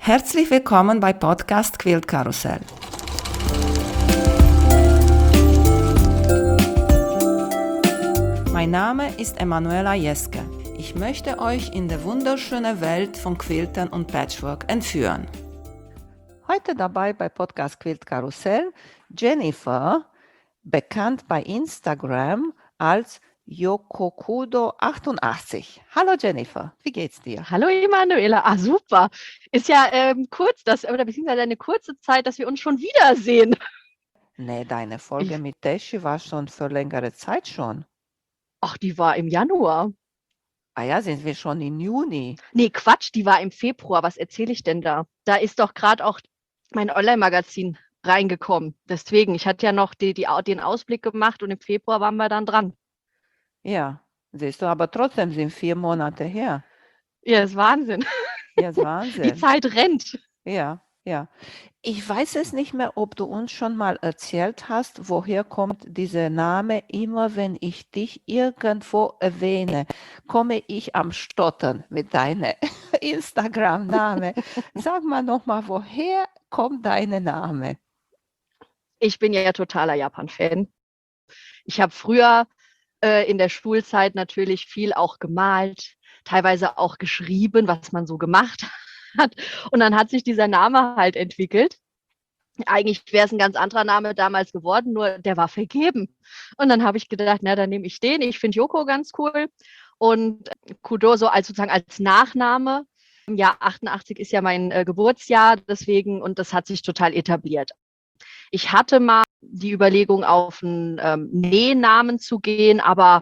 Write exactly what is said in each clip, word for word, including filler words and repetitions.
Herzlich willkommen bei Podcast Quilt Karussell. Mein Name ist Emanuela Jeske. Ich möchte euch in die wunderschöne Welt von Quiltern und Patchwork entführen. Heute dabei bei Podcast Quilt Karussell Jennifer, bekannt bei Instagram als Yokokudo achtundachtzig. Hallo Jennifer, wie geht's dir? Hallo Emanuela, ah super. Ist ja ähm, kurz, dass, oder beziehungsweise eine kurze Zeit, dass wir uns schon wiedersehen. Nee, deine Folge Ich, mit Teschi war schon für längere Zeit schon. ach, die war im Januar. Ah ja, sind wir schon im Juni. Nee, Quatsch, die war im Februar. Was erzähle ich denn da? Da ist doch gerade auch mein Online-Magazin reingekommen. Deswegen, ich hatte ja noch die, die, den Ausblick gemacht und im Februar waren wir dann dran. Ja, siehst du, aber trotzdem sind vier Monate her. Ja, ist Wahnsinn. Ja, ist Die Wahnsinn. Zeit rennt. Ja, ja. Ich weiß es nicht mehr, ob du uns schon mal erzählt hast, woher kommt dieser Name. Immer wenn ich dich irgendwo erwähne, komme ich am Stottern mit deinem Instagram-Name. Sag mal nochmal, woher kommt dein Name? Ich bin ja totaler Japan-Fan. Ich habe früher äh, in der Schulzeit natürlich viel auch gemalt, teilweise auch geschrieben, was man so gemacht hat. Und dann hat sich dieser Name halt entwickelt. Eigentlich wäre es ein ganz anderer Name damals geworden, nur der war vergeben. Und dann habe ich gedacht, na, dann nehme ich den. Ich finde Yoko ganz cool. Und Kudo so als sozusagen als Nachname. Im Jahr achtundachtzig ist ja mein äh, Geburtsjahr, deswegen, und das hat sich total etabliert. Ich hatte mal die Überlegung, auf einen ähm, Nähnamen zu gehen, aber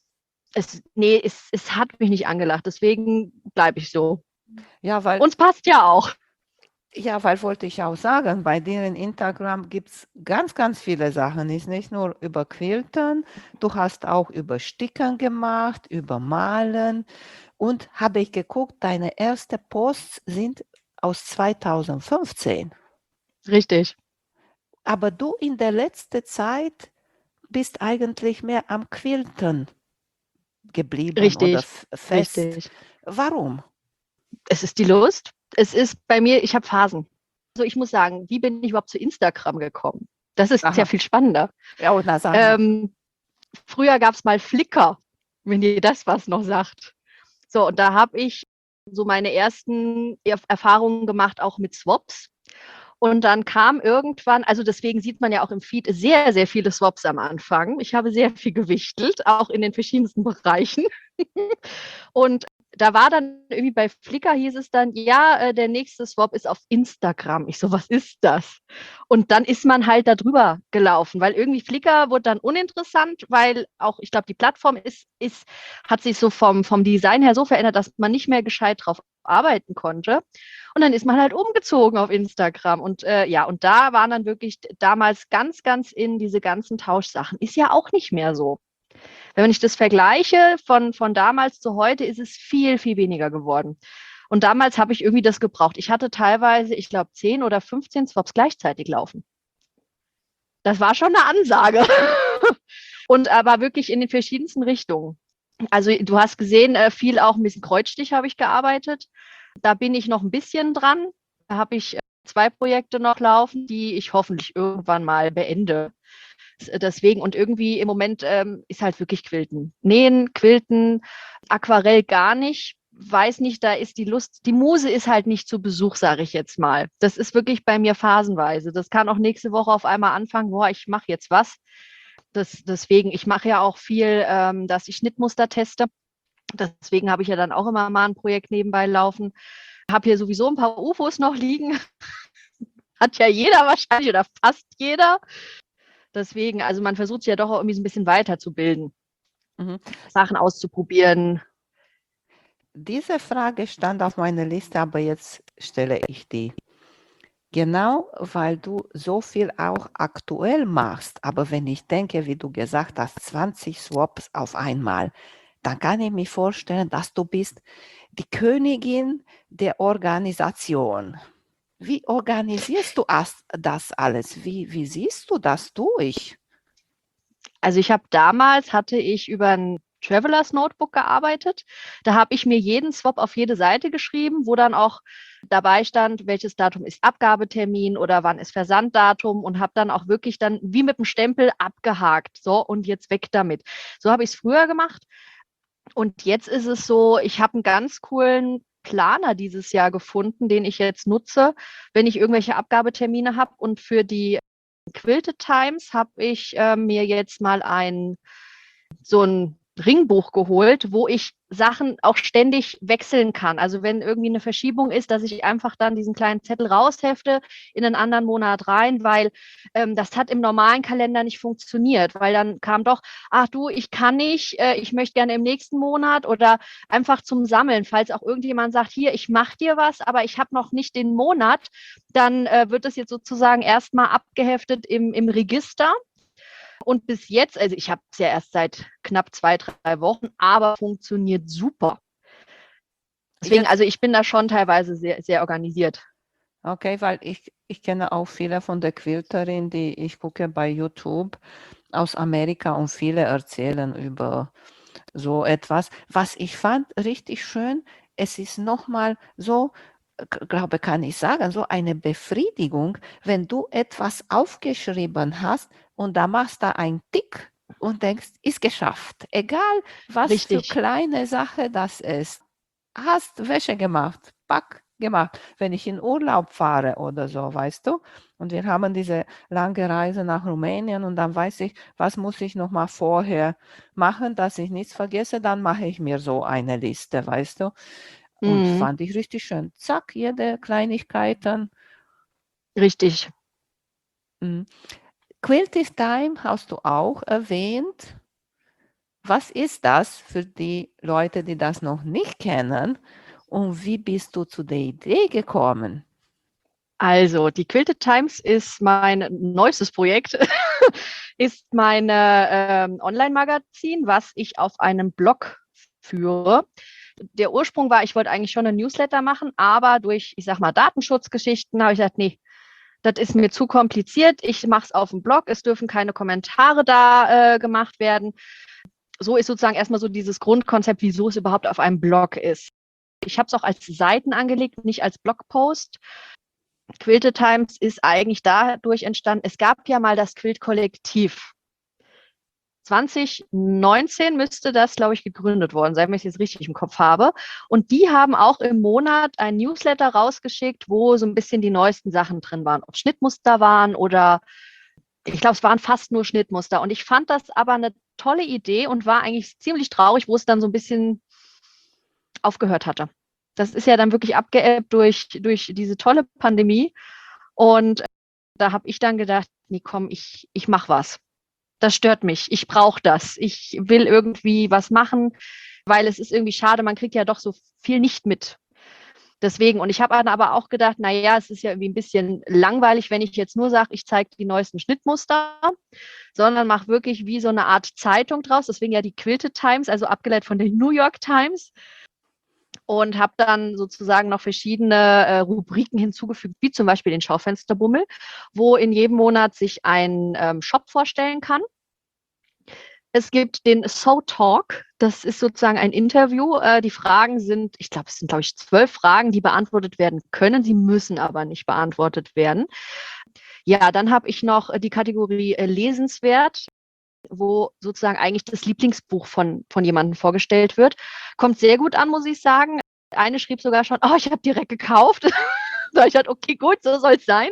es, nee, es, es hat mich nicht angelacht. Deswegen bleibe ich so. Ja, weil Uns passt ja auch. Ja, weil wollte ich auch sagen, bei dir in Instagram gibt es ganz, ganz viele Sachen. Ist nicht nur über Quiltern, du hast auch über Stickern gemacht, über Malen. Und habe ich geguckt, deine ersten Posts sind aus zweitausendfünfzehn. Richtig, Aber du in der letzten Zeit bist eigentlich mehr am Quilten geblieben oder richtig, f- fest. richtig. Warum? Es ist die Lust. Es ist bei mir, ich habe Phasen. Also ich muss sagen, wie bin ich überhaupt zu Instagram gekommen? Das ist ja Aha, viel spannender. ja, und na sag mal. Ähm, früher gab es mal Flickr, wenn dir das was noch sagt. So, und da habe ich so meine ersten Erfahrungen gemacht, auch mit Swaps. Und dann kam irgendwann, also deswegen sieht man ja auch im Feed sehr, sehr viele Swaps am Anfang. Ich habe sehr viel gewichtelt, auch in den verschiedensten Bereichen. Und da war dann irgendwie bei Flickr hieß es dann, ja, äh, der nächste Swap ist auf Instagram. Ich so, was ist das? Und dann ist man halt da drüber gelaufen, weil irgendwie Flickr wurde dann uninteressant, weil auch, ich glaube, die Plattform ist, ist, hat sich so vom, vom Design her so verändert, dass man nicht mehr gescheit drauf arbeiten konnte. Und dann ist man halt umgezogen auf Instagram. Und äh, ja, und da waren dann wirklich damals ganz, ganz in diese ganzen Tauschsachen. Ist ja auch nicht mehr so. Wenn ich das vergleiche von, von damals zu heute, ist es viel, viel weniger geworden. Und damals habe ich irgendwie das gebraucht. Ich hatte teilweise, ich glaube, zehn oder fünfzehn Swaps gleichzeitig laufen. Das war schon eine Ansage. Und aber wirklich in den verschiedensten Richtungen. Also du hast gesehen, äh, viel auch ein bisschen Kreuzstich habe ich gearbeitet. Da bin ich noch ein bisschen dran. Da habe ich äh, zwei Projekte noch laufen, die ich hoffentlich irgendwann mal beende. Deswegen und irgendwie im Moment ähm, ist halt wirklich Quilten. Nähen, Quilten, Aquarell gar nicht. Weiß nicht, da ist die Lust, die Muse ist halt nicht zu Besuch, sage ich jetzt mal. Das ist wirklich bei mir phasenweise. Das kann auch nächste Woche auf einmal anfangen, boah, ich mache jetzt was. Das, deswegen, ich mache ja auch viel, ähm, dass ich Schnittmuster teste. Deswegen habe ich ja dann auch immer mal ein Projekt nebenbei laufen. Habe hier sowieso ein paar U F Os noch liegen. Hat ja jeder wahrscheinlich oder fast jeder. Deswegen, also man versucht sich ja doch auch irgendwie so ein bisschen weiterzubilden, Mhm. Sachen auszuprobieren. Diese Frage stand auf meiner Liste, aber jetzt stelle ich die. Genau, weil du so viel auch aktuell machst. Aber wenn ich denke, wie du gesagt hast, zwanzig Swaps auf einmal, dann kann ich mir vorstellen, dass du bist die Königin der Organisation. Wie organisierst du das alles? Wie, wie siehst du das durch? Also ich habe damals, hatte ich über ein Travelers Notebook gearbeitet. Da habe ich mir jeden Swap auf jede Seite geschrieben, wo dann auch dabei stand, welches Datum ist Abgabetermin oder wann ist Versanddatum und habe dann auch wirklich dann wie mit dem Stempel abgehakt. So, und jetzt weg damit. So habe ich es früher gemacht. Und jetzt ist es so, ich habe einen ganz coolen Planer dieses Jahr gefunden, den ich jetzt nutze, wenn ich irgendwelche Abgabetermine habe. Und für die Quilted Times habe ich äh, mir jetzt mal ein so ein Ringbuch geholt, wo ich Sachen auch ständig wechseln kann. Also wenn irgendwie eine Verschiebung ist, dass ich einfach dann diesen kleinen Zettel raushefte in einen anderen Monat rein, weil ähm, das hat im normalen Kalender nicht funktioniert, weil dann kam doch, ach du, ich kann nicht, äh, ich möchte gerne im nächsten Monat oder einfach zum Sammeln, falls auch irgendjemand sagt, hier, ich mache dir was, aber ich habe noch nicht den Monat, dann äh, wird das jetzt sozusagen erstmal abgeheftet im, im Register. Und bis jetzt, also ich habe es ja erst seit knapp zwei, drei Wochen, aber funktioniert super. Deswegen, Jetzt, also ich bin da schon teilweise sehr, sehr organisiert. okay, weil ich, ich kenne auch viele von der Quilterin, die ich gucke bei YouTube aus Amerika und viele erzählen über so etwas. Was ich fand richtig schön, es ist nochmal so, g- glaube, kann ich sagen, so eine Befriedigung, wenn du etwas aufgeschrieben hast und da machst du einen Tick und denkst, ist geschafft. Egal, was für Richtig. kleine Sache das ist. Hast Wäsche gemacht, Pack gemacht. Wenn ich in Urlaub fahre oder so, weißt du? Und wir haben diese lange Reise nach Rumänien und dann weiß ich, was muss ich noch mal vorher machen, dass ich nichts vergesse, dann mache ich mir so eine Liste, weißt du? Und Mhm, fand ich richtig schön. Zack, jede Kleinigkeiten. richtig. Mhm. Quilty Time hast du auch erwähnt. Was ist das für die Leute, die das noch nicht kennen? Und wie bist du zu der Idee gekommen? Also, die Quilted Times ist mein neuestes Projekt, ist mein ähm, Online-Magazin, was ich auf einem Blog führe. Der Ursprung war, ich wollte eigentlich schon einen Newsletter machen, aber durch, ich sag mal, Datenschutzgeschichten habe ich gesagt, nee, das ist mir zu kompliziert. Ich mache es auf dem Blog. Es dürfen keine Kommentare da äh, gemacht werden. So ist sozusagen erstmal so dieses Grundkonzept, wieso es überhaupt auf einem Blog ist. Ich habe es auch als Seiten angelegt, nicht als Blogpost. Quilted Times ist eigentlich dadurch entstanden, es gab ja mal das Quilt-Kollektiv. zwanzig neunzehn müsste das, glaube ich, gegründet worden sein, wenn ich es jetzt richtig im Kopf habe. Und die haben auch im Monat ein Newsletter rausgeschickt, wo so ein bisschen die neuesten Sachen drin waren. Ob Schnittmuster waren oder ich glaube, es waren fast nur Schnittmuster. Und ich fand das aber eine tolle Idee und war eigentlich ziemlich traurig, wo es dann so ein bisschen aufgehört hatte. Das ist ja dann wirklich abgeebbt durch, durch diese tolle Pandemie. Und da habe ich dann gedacht, nee, komm, ich, ich mache was. Das stört mich. Ich brauche das. Ich will irgendwie was machen, weil es ist irgendwie schade, man kriegt ja doch so viel nicht mit. Deswegen, und ich habe dann aber auch gedacht, naja, es ist ja irgendwie ein bisschen langweilig, wenn ich jetzt nur sage, ich zeige die neuesten Schnittmuster, sondern mache wirklich wie so eine Art Zeitung draus. Deswegen ja die Quilted Times, also abgeleitet von der New York Times. Und habe dann sozusagen noch verschiedene äh, Rubriken hinzugefügt, wie zum Beispiel den Schaufensterbummel, wo in jedem Monat sich ein ähm, Shop vorstellen kann. Es gibt den So Talk, das ist sozusagen ein Interview. Äh, die Fragen sind, ich glaube, es sind, glaube ich, zwölf Fragen, die beantwortet werden können. Sie müssen aber nicht beantwortet werden. Ja, dann habe ich noch die Kategorie äh, Lesenswert, wo sozusagen eigentlich das Lieblingsbuch von, von jemandem vorgestellt wird. Kommt sehr gut an, muss ich sagen. Eine schrieb sogar schon, oh, ich habe direkt gekauft. Da ich halt, okay, gut, so soll es sein.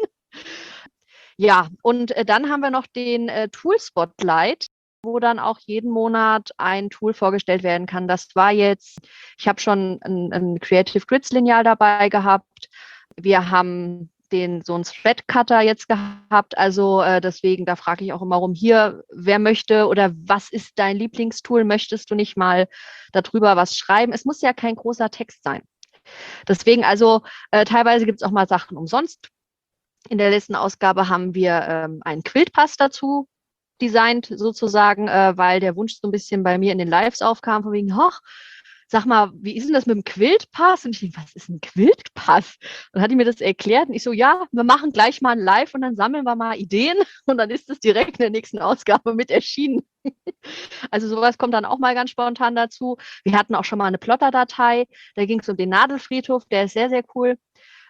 Ja, und äh, dann haben wir noch den äh, Tool Spotlight, wo dann auch jeden Monat ein Tool vorgestellt werden kann. Das war jetzt, ich habe schon ein, ein Creative Grids Lineal dabei gehabt. Wir haben den so einen Thread Cutter jetzt gehabt. Also äh, deswegen, da frage ich auch immer rum, hier, wer möchte oder was ist dein Lieblingstool? Möchtest du nicht mal darüber was schreiben? Es muss ja kein großer Text sein. Deswegen, also äh, teilweise gibt es auch mal Sachen umsonst. In der letzten Ausgabe haben wir ähm, einen Quiltpass dazu designt, sozusagen, äh, weil der Wunsch so ein bisschen bei mir in den Lives aufkam, von wegen, hoch, sag mal, wie ist denn das mit dem Quiltpass? Und ich denke, was ist ein Quiltpass? Dann hat die mir das erklärt und ich so, ja, wir machen gleich mal ein Live und dann sammeln wir mal Ideen und dann ist es direkt in der nächsten Ausgabe mit erschienen. Also sowas kommt dann auch mal ganz spontan dazu. Wir hatten auch schon mal eine Plotter-Datei, da ging es um den Nadelfriedhof, der ist sehr, sehr cool.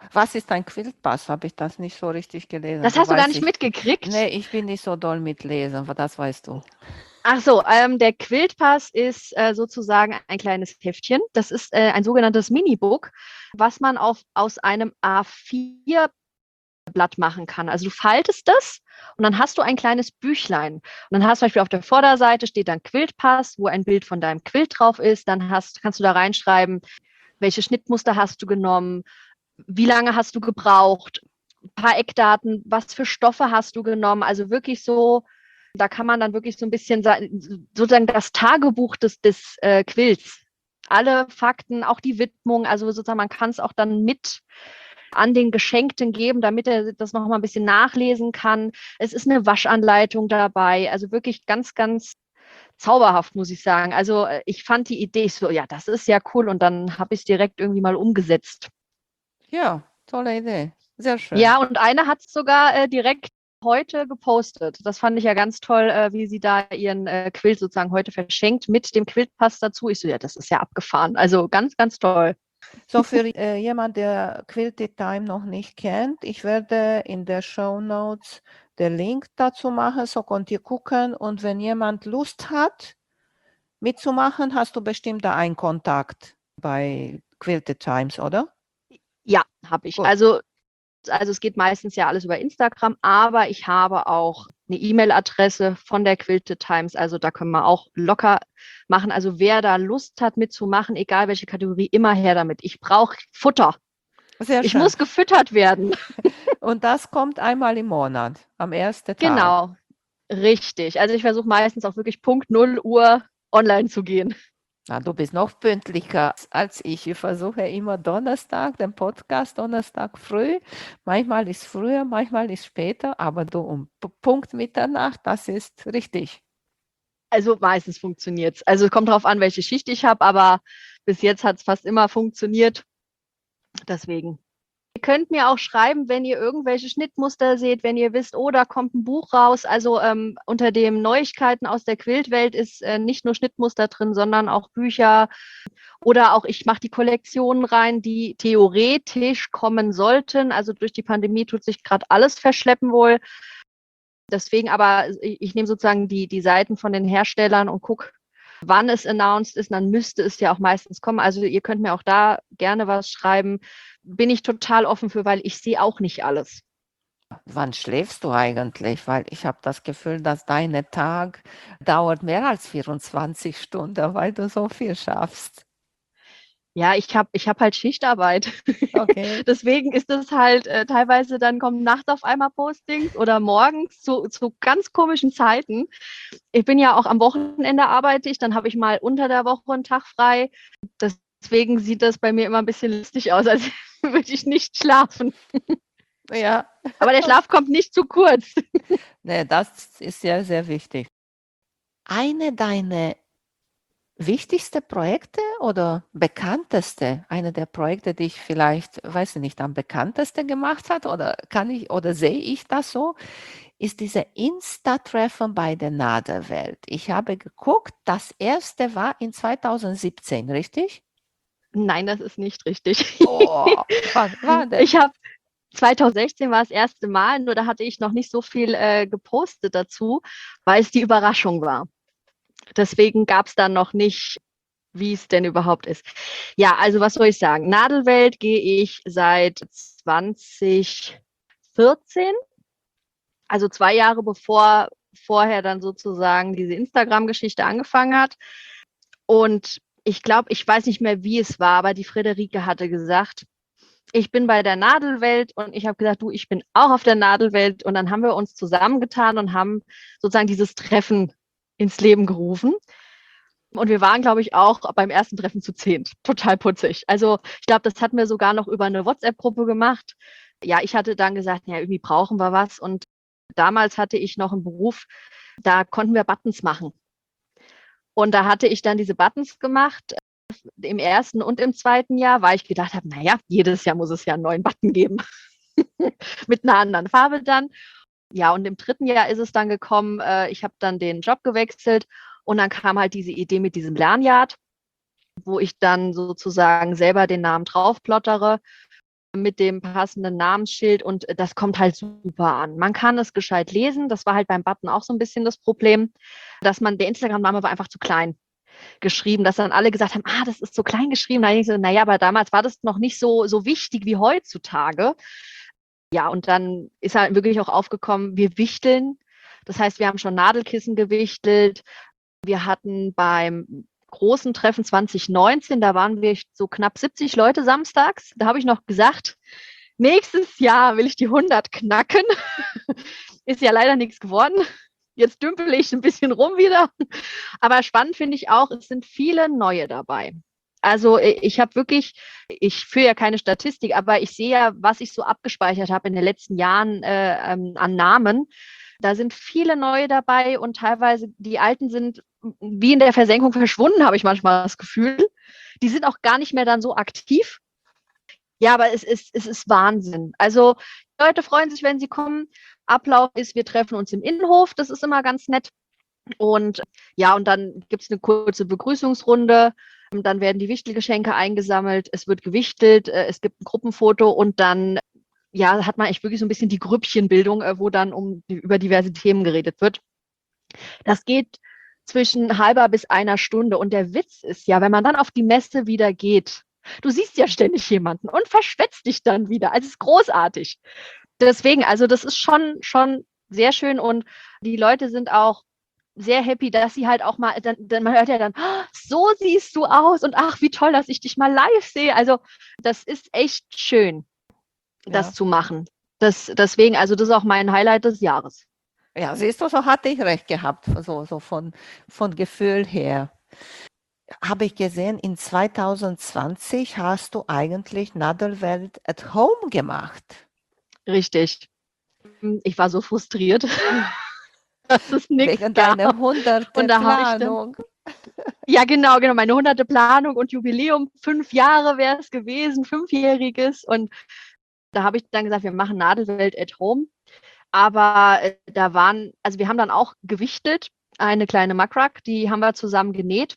Was ist ein Quiltpass? Habe ich das nicht so richtig gelesen? Das Du hast du gar weißt, nicht ich, mitgekriegt? nee, ich bin nicht so doll mit Lesen, aber das weißt du. Ach so, ähm, der Quiltpass ist äh, sozusagen ein kleines Heftchen. Das ist äh, ein sogenanntes Minibook, was man auf, aus einem A vier Blatt machen kann. Also du faltest das und dann hast du ein kleines Büchlein. Und dann hast du zum Beispiel auf der Vorderseite steht dann Quiltpass, wo ein Bild von deinem Quilt drauf ist. Dann hast, kannst du da reinschreiben, welche Schnittmuster hast du genommen, wie lange hast du gebraucht, ein paar Eckdaten, was für Stoffe hast du genommen. Also wirklich so, da kann man dann wirklich so ein bisschen sozusagen das Tagebuch des, des äh, Quilts. Alle Fakten, auch die Widmung, also sozusagen man kann es auch dann mit an den Geschenkten geben, damit er das noch mal ein bisschen nachlesen kann. Es ist eine Waschanleitung dabei, also wirklich ganz, ganz zauberhaft, muss ich sagen. Also ich fand die Idee so, ja, das ist ja cool und dann habe ich es direkt irgendwie mal umgesetzt. Ja, tolle Idee. Sehr schön. Ja, und eine hat es sogar äh, direkt heute gepostet. Das fand ich ja ganz toll, äh, wie sie da ihren äh, Quilt sozusagen heute verschenkt mit dem Quiltpass dazu. Ich so, ja, das ist ja abgefahren. Also ganz, ganz toll. So für äh, jemand, der Quilted Time noch nicht kennt, ich werde in der Show Notes den Link dazu machen, so könnt ihr gucken. Und wenn jemand Lust hat, mitzumachen, hast du bestimmt da einen Kontakt bei Quilted Times, oder? Ja, habe ich. Gut. Also, also es geht meistens ja alles über Instagram, aber ich habe auch eine E-Mail-Adresse von der Quilted Times. Also da können wir auch locker machen. Also wer da Lust hat mitzumachen, egal welche Kategorie, immer her damit. Ich brauche Futter. Sehr Ich schön. muss gefüttert werden. Und das kommt einmal im Monat, am ersten Tag. Genau, richtig. Also ich versuche meistens auch wirklich Punkt null Uhr online zu gehen. Na, du bist noch pünktlicher als ich. Ich versuche immer Donnerstag, den Podcast Donnerstag früh. Manchmal ist früher, manchmal ist später, aber du um P- Punkt Mitternacht, das ist richtig. Also meistens funktioniert es. Also kommt drauf an, welche Schicht ich habe, aber bis jetzt hat es fast immer funktioniert. Deswegen. Ihr könnt mir auch schreiben, wenn ihr irgendwelche Schnittmuster seht, wenn ihr wisst, oh, da kommt ein Buch raus. Also ähm, unter dem Neuigkeiten aus der Quiltwelt ist äh, nicht nur Schnittmuster drin, sondern auch Bücher oder auch ich mache die Kollektionen rein, die theoretisch kommen sollten. Also durch die Pandemie tut sich gerade alles verschleppen wohl. Deswegen aber, ich, ich nehme sozusagen die, die Seiten von den Herstellern und gucke, wann es announced ist, dann müsste es ja auch meistens kommen. Also ihr könnt mir auch da gerne was schreiben. Bin ich total offen für, weil ich sehe auch nicht alles. Wann schläfst du eigentlich? Weil ich habe das Gefühl, dass dein Tag dauert mehr als vierundzwanzig Stunden, weil du so viel schaffst. Ja, ich habe ich hab halt Schichtarbeit. Okay. Deswegen ist es halt äh, teilweise, dann kommen nachts auf einmal Postings oder morgens zu, zu ganz komischen Zeiten. Ich bin ja auch am Wochenende arbeite ich, dann habe ich mal unter der Woche einen Tag frei. Deswegen sieht das bei mir immer ein bisschen lustig aus, als würde ich nicht schlafen. Ja, Aber der Schlaf kommt nicht zu kurz. nee, das ist ja sehr wichtig. Eine deiner wichtigste Projekte oder bekannteste, eine der Projekte, die ich vielleicht, weiß ich nicht, am bekanntesten gemacht hat oder kann ich oder sehe ich das so, ist diese Insta-Treffen bei der Nadelwelt. Ich habe geguckt, das erste war in zweitausendsiebzehn, richtig? Nein, das ist nicht richtig. Oh, wann war denn? Ich habe zweitausendsechzehn war das erste Mal, nur da hatte ich noch nicht so viel äh, gepostet dazu, weil es die Überraschung war. Deswegen gab es dann noch nicht, wie es denn überhaupt ist. Ja, also was soll ich sagen? Nadelwelt gehe ich seit zwanzig vierzehn, also zwei Jahre bevor vorher dann sozusagen diese Instagram-Geschichte angefangen hat. Und ich glaube, ich weiß nicht mehr, wie es war, aber die Friederike hatte gesagt, ich bin bei der Nadelwelt und ich habe gesagt, du, ich bin auch auf der Nadelwelt. Und dann haben wir uns zusammengetan und haben sozusagen dieses Treffen ins Leben gerufen. Und wir waren, glaube ich, auch beim ersten Treffen zu zehnt. Total putzig. Also ich glaube, das hatten wir sogar noch über eine WhatsApp-Gruppe gemacht. Ja, ich hatte dann gesagt, ja, irgendwie brauchen wir was. Und damals hatte ich noch einen Beruf, da konnten wir Buttons machen. Und da hatte ich dann diese Buttons gemacht, im ersten und im zweiten Jahr, weil ich gedacht habe, naja, jedes Jahr muss es ja einen neuen Button geben. Mit einer anderen Farbe dann. Ja, und im dritten Jahr ist es dann gekommen, äh, ich habe dann den Job gewechselt und dann kam halt diese Idee mit diesem Lanyard, wo ich dann sozusagen selber den Namen draufplottere. mit dem passenden Namensschild und das kommt halt super an. Man kann es gescheit lesen. Das war halt beim Button auch so ein bisschen das Problem, dass man, der Instagram-Name war einfach zu klein geschrieben, dass dann alle gesagt haben, ah, das ist so klein geschrieben. Da denke ich so, naja, aber damals war das noch nicht so, so wichtig wie heutzutage. Ja, und dann ist halt wirklich auch aufgekommen, wir wichteln. Das heißt, wir haben schon Nadelkissen gewichtelt. Wir hatten beim großen Treffen zwanzig neunzehn, da waren wir so knapp siebzig Leute samstags. Da habe ich noch gesagt, nächstes Jahr will ich die hundert knacken. Ist ja leider nichts geworden. Jetzt dümpel ich ein bisschen rum wieder. Aber spannend finde ich auch, es sind viele neue dabei. Also ich habe wirklich, ich führe ja keine Statistik, aber ich sehe ja, was ich so abgespeichert habe in den letzten Jahren äh, ähm, an Namen. Da sind viele neue dabei und teilweise die alten sind wie in der Versenkung verschwunden, habe ich manchmal das Gefühl. Die sind auch gar nicht mehr dann so aktiv. Ja, aber es ist, es ist Wahnsinn. Also die Leute freuen sich, wenn sie kommen. Ablauf ist, wir treffen uns im Innenhof. Das ist immer ganz nett. Und ja, und dann gibt es eine kurze Begrüßungsrunde. Dann werden die Wichtelgeschenke eingesammelt. Es wird gewichtelt. Es gibt ein Gruppenfoto und dann ja, hat man echt wirklich so ein bisschen die Grüppchenbildung, wo dann um über diverse Themen geredet wird. Das geht zwischen halber bis einer Stunde. Und der Witz ist ja, wenn man dann auf die Messe wieder geht, du siehst ja ständig jemanden und verschwätzt dich dann wieder. Also es ist großartig. Deswegen, also das ist schon, schon sehr schön und die Leute sind auch sehr happy, dass sie halt auch mal, dann, dann man hört ja dann, oh, so siehst du aus und ach, wie toll, dass ich dich mal live sehe. Also das ist echt schön, das ja. zu machen. Das, deswegen, also das ist auch mein Highlight des Jahres. Ja, siehst du, so hatte ich recht gehabt, so, so von, von Gefühl her. Habe ich gesehen, in zwanzig zwanzig hast du eigentlich Nadelwelt at Home gemacht. Richtig. Ich war so frustriert, dass es nichts Wegen gab. deiner hunderte und da Planung. Dann, ja, genau, genau, meine hunderte Planung und Jubiläum, fünf Jahre wäre es gewesen, fünfjähriges. Und da habe ich dann gesagt, wir machen Nadelwelt at Home. Aber äh, da waren, also wir haben dann auch gewichtelt, eine kleine Makrak, die haben wir zusammen genäht.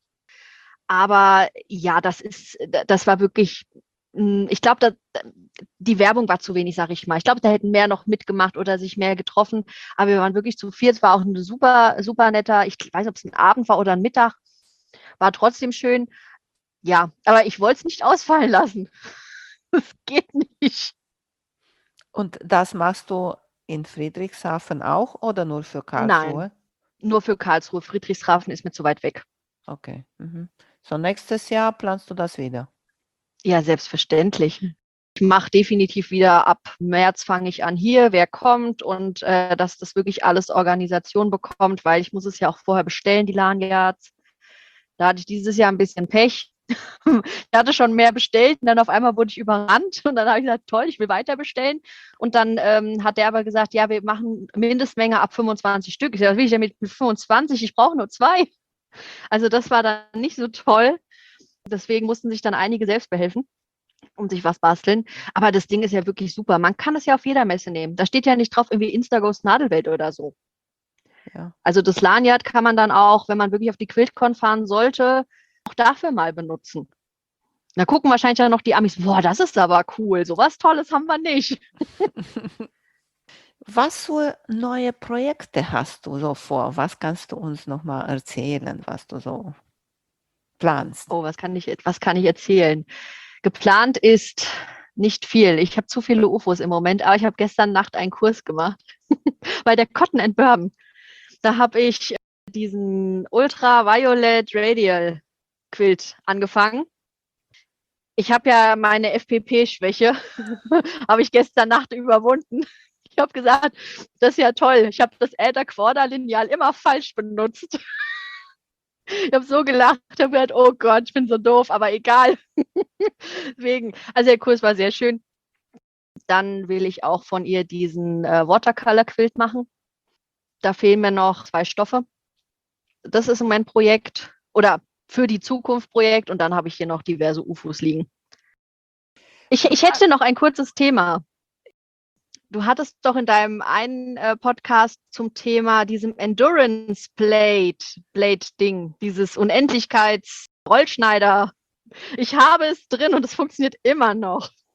Aber ja, das ist, das war wirklich, ich glaube, die Werbung war zu wenig, sage ich mal. Ich glaube, da hätten mehr noch mitgemacht oder sich mehr getroffen. Aber wir waren wirklich zu viert. Es war auch ein super, super netter, ich weiß nicht, ob es ein Abend war oder ein Mittag. War trotzdem schön. Ja, aber ich wollte es nicht ausfallen lassen. Das geht nicht. Und das machst du in Friedrichshafen auch oder nur für Karlsruhe? Nein, nur für Karlsruhe. Friedrichshafen ist mir zu weit weg. Okay. Mhm. So, nächstes Jahr planst du das wieder? Ja, selbstverständlich. Ich mache definitiv wieder, ab März fange ich an hier, wer kommt und äh, dass das wirklich alles Organisation bekommt, weil ich muss es ja auch vorher bestellen, die Lanyards. Da hatte ich dieses Jahr ein bisschen Pech. Ich hatte schon mehr bestellt und dann auf einmal wurde ich überrannt und dann habe ich gesagt, toll, ich will weiter bestellen. Und dann ähm, hat der aber gesagt, ja, wir machen Mindestmenge ab fünfundzwanzig Stück. Ich sage, was will ich denn mit fünfundzwanzig? Ich brauche nur zwei. Also das war dann nicht so toll. Deswegen mussten sich dann einige selbst behelfen und sich was basteln. Aber das Ding ist ja wirklich super. Man kann es ja auf jeder Messe nehmen. Da steht ja nicht drauf irgendwie Instaghost Nadelwelt oder so. Ja. Also das Lanyard kann man dann auch, wenn man wirklich auf die QuiltCon fahren sollte, auch dafür mal benutzen. Da gucken wahrscheinlich ja noch die Amis, boah, das ist aber cool. So was Tolles haben wir nicht. Was für neue Projekte hast du so vor? Was kannst du uns noch mal erzählen, was du so planst? Oh, was kann ich, was kann ich erzählen? Geplant ist nicht viel. Ich habe zu viele U F Os im Moment, aber ich habe gestern Nacht einen Kurs gemacht bei der Cotton and Bourbon. Da habe ich diesen Ultraviolet Radial Quilt angefangen. Ich habe ja meine F P P-Schwäche, habe ich gestern Nacht überwunden. Ich habe gesagt, das ist ja toll. Ich habe das Äther-Quader-Lineal immer falsch benutzt. Ich habe so gelacht, ich habe gedacht, oh Gott, ich bin so doof, aber egal. Deswegen, also der Kurs war sehr schön. Dann will ich auch von ihr diesen äh, Watercolor-Quilt machen. Da fehlen mir noch zwei Stoffe. Das ist mein Projekt oder für die Zukunft Projekt und dann habe ich hier noch diverse U F Os liegen. Ich, ich hätte noch ein kurzes Thema. Du hattest doch in deinem einen äh, Podcast zum Thema diesem Endurance Blade, Blade Ding, dieses Unendlichkeits-Rollschneider. Ich habe es drin und es funktioniert immer noch.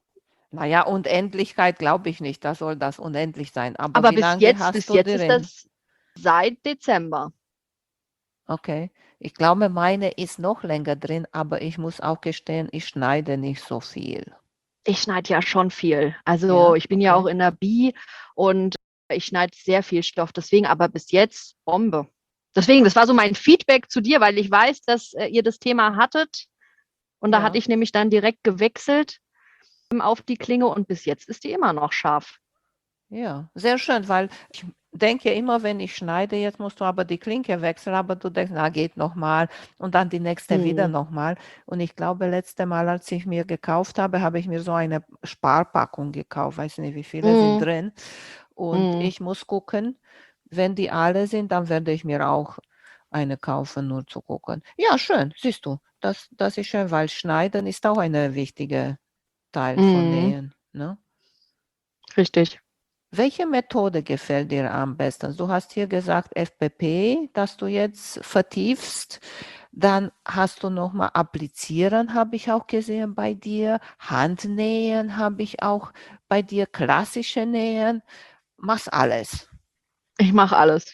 Naja, Unendlichkeit glaube ich nicht, da soll das unendlich sein. Aber Aber wie bis lange jetzt, hast bis du jetzt ist drin? das seit Dezember. Okay. Ich glaube, meine ist noch länger drin, aber ich muss auch gestehen, ich schneide nicht so viel. Ich schneide ja schon viel. Also Ja, ich bin ja auch okay. in der Bi und ich schneide sehr viel Stoff. Deswegen aber bis jetzt Bombe. Deswegen, das war so mein Feedback zu dir, weil ich weiß, dass äh, ihr das Thema hattet. Und da hatte Ja. ich nämlich dann direkt gewechselt ähm, auf die Klinge und bis jetzt ist die immer noch scharf. Ja, sehr schön, weil ich denke immer, wenn ich schneide, jetzt musst du aber die Klinke wechseln, aber du denkst, na, geht noch mal und dann die nächste wieder Hm. noch mal. Und ich glaube, letzte Mal, als ich mir gekauft habe, habe ich mir so eine Sparpackung gekauft, weiß nicht, wie viele sind Hm. drin. Und Hm. ich muss gucken, wenn die alle sind, dann werde ich mir auch eine kaufen, nur zu gucken. Ja, schön, siehst du, das, das ist schön, weil Schneiden ist auch ein wichtiger Teil von Hm. Nähen, ne? Richtig. Welche Methode gefällt dir am besten? Du hast hier gesagt F P P, dass du jetzt vertiefst. Dann hast du noch mal applizieren, habe ich auch gesehen bei dir. Handnähen habe ich auch bei dir. Klassische Nähen. Machst alles. Ich mache alles.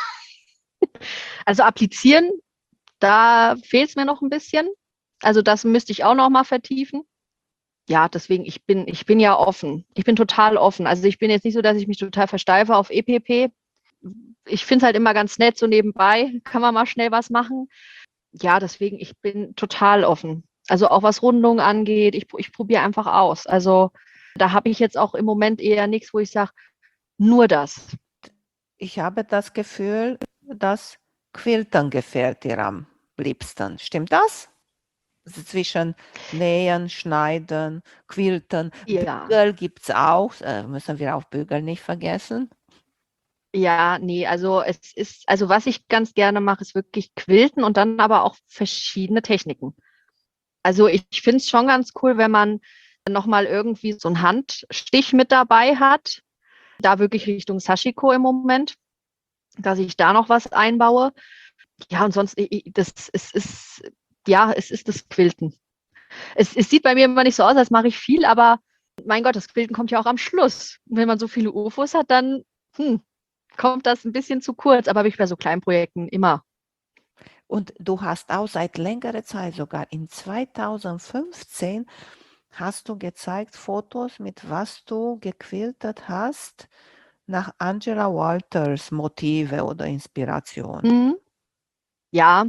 Also applizieren, da fehlt es mir noch ein bisschen. Also das müsste ich auch noch mal vertiefen. Ja, deswegen, ich bin, ich bin ja offen. Ich bin total offen. Also ich bin jetzt nicht so, dass ich mich total versteife auf E P P. Ich finde es halt immer ganz nett, so nebenbei kann man mal schnell was machen. Ja, deswegen, ich bin total offen. Also auch was Rundungen angeht, ich, ich probiere einfach aus. Also da habe ich jetzt auch im Moment eher nichts, wo ich sage, nur das. Ich habe das Gefühl, dass Quiltern gefällt dir am liebsten. Stimmt das? Also zwischen Nähen, Schneiden, Quilten. Ja, Bügel gibt es auch. Äh, müssen wir auch Bügel nicht vergessen. ja, nee, also es ist, also was ich ganz gerne mache, ist wirklich Quilten und dann aber auch verschiedene Techniken. Also ich finde es schon ganz cool, wenn man nochmal irgendwie so einen Handstich mit dabei hat. Da wirklich Richtung Sashiko im Moment, dass ich da noch was einbaue. Ja, und sonst, ich- ich- das es ist, ja, es ist das Quilten. Es, es sieht bei mir immer nicht so aus, als mache ich viel, aber mein Gott, das Quilten kommt ja auch am Schluss. Und wenn man so viele U F Os hat, dann hm, kommt das ein bisschen zu kurz. Aber habe ich bei so kleinen Projekten immer. Und du hast auch seit längerer Zeit, sogar in zweitausendfünfzehn, hast du gezeigt Fotos, mit was du gequiltet hast, nach Angela Walters Motive oder Inspiration. Hm, ja,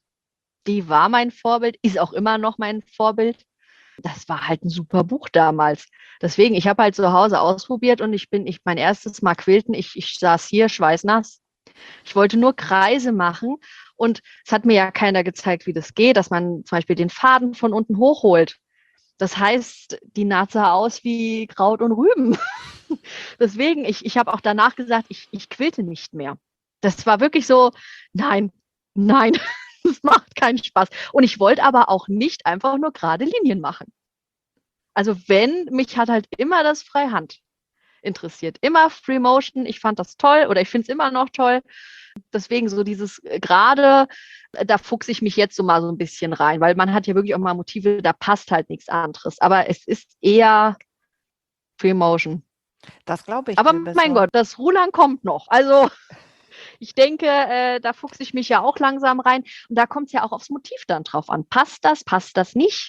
die war mein Vorbild, ist auch immer noch mein Vorbild. Das war halt ein super Buch damals. Deswegen, ich habe halt zu Hause ausprobiert und ich bin, ich mein erstes Mal quilten, ich, ich saß hier schweißnass. Ich wollte nur Kreise machen und es hat mir ja keiner gezeigt, wie das geht, dass man zum Beispiel den Faden von unten hochholt. Das heißt, die Naht sah aus wie Kraut und Rüben. Deswegen, ich, ich habe auch danach gesagt, ich, ich quilte nicht mehr. Das war wirklich so, nein, nein, das macht keinen Spaß. Und ich wollte aber auch nicht einfach nur gerade Linien machen. Also wenn, mich hat halt immer das Freihand interessiert. Immer Free Motion. Ich fand das toll oder ich finde es immer noch toll. Deswegen so dieses äh, gerade, äh, da fuchse ich mich jetzt so mal so ein bisschen rein, weil man hat ja wirklich auch mal Motive, da passt halt nichts anderes. Aber es ist eher Free Motion. Das glaube ich Aber dir mein besorgt. Gott, das Rudern kommt noch. Also ich denke, äh, da fuchse ich mich ja auch langsam rein. Und da kommt es ja auch aufs Motiv dann drauf an. Passt das, passt das nicht?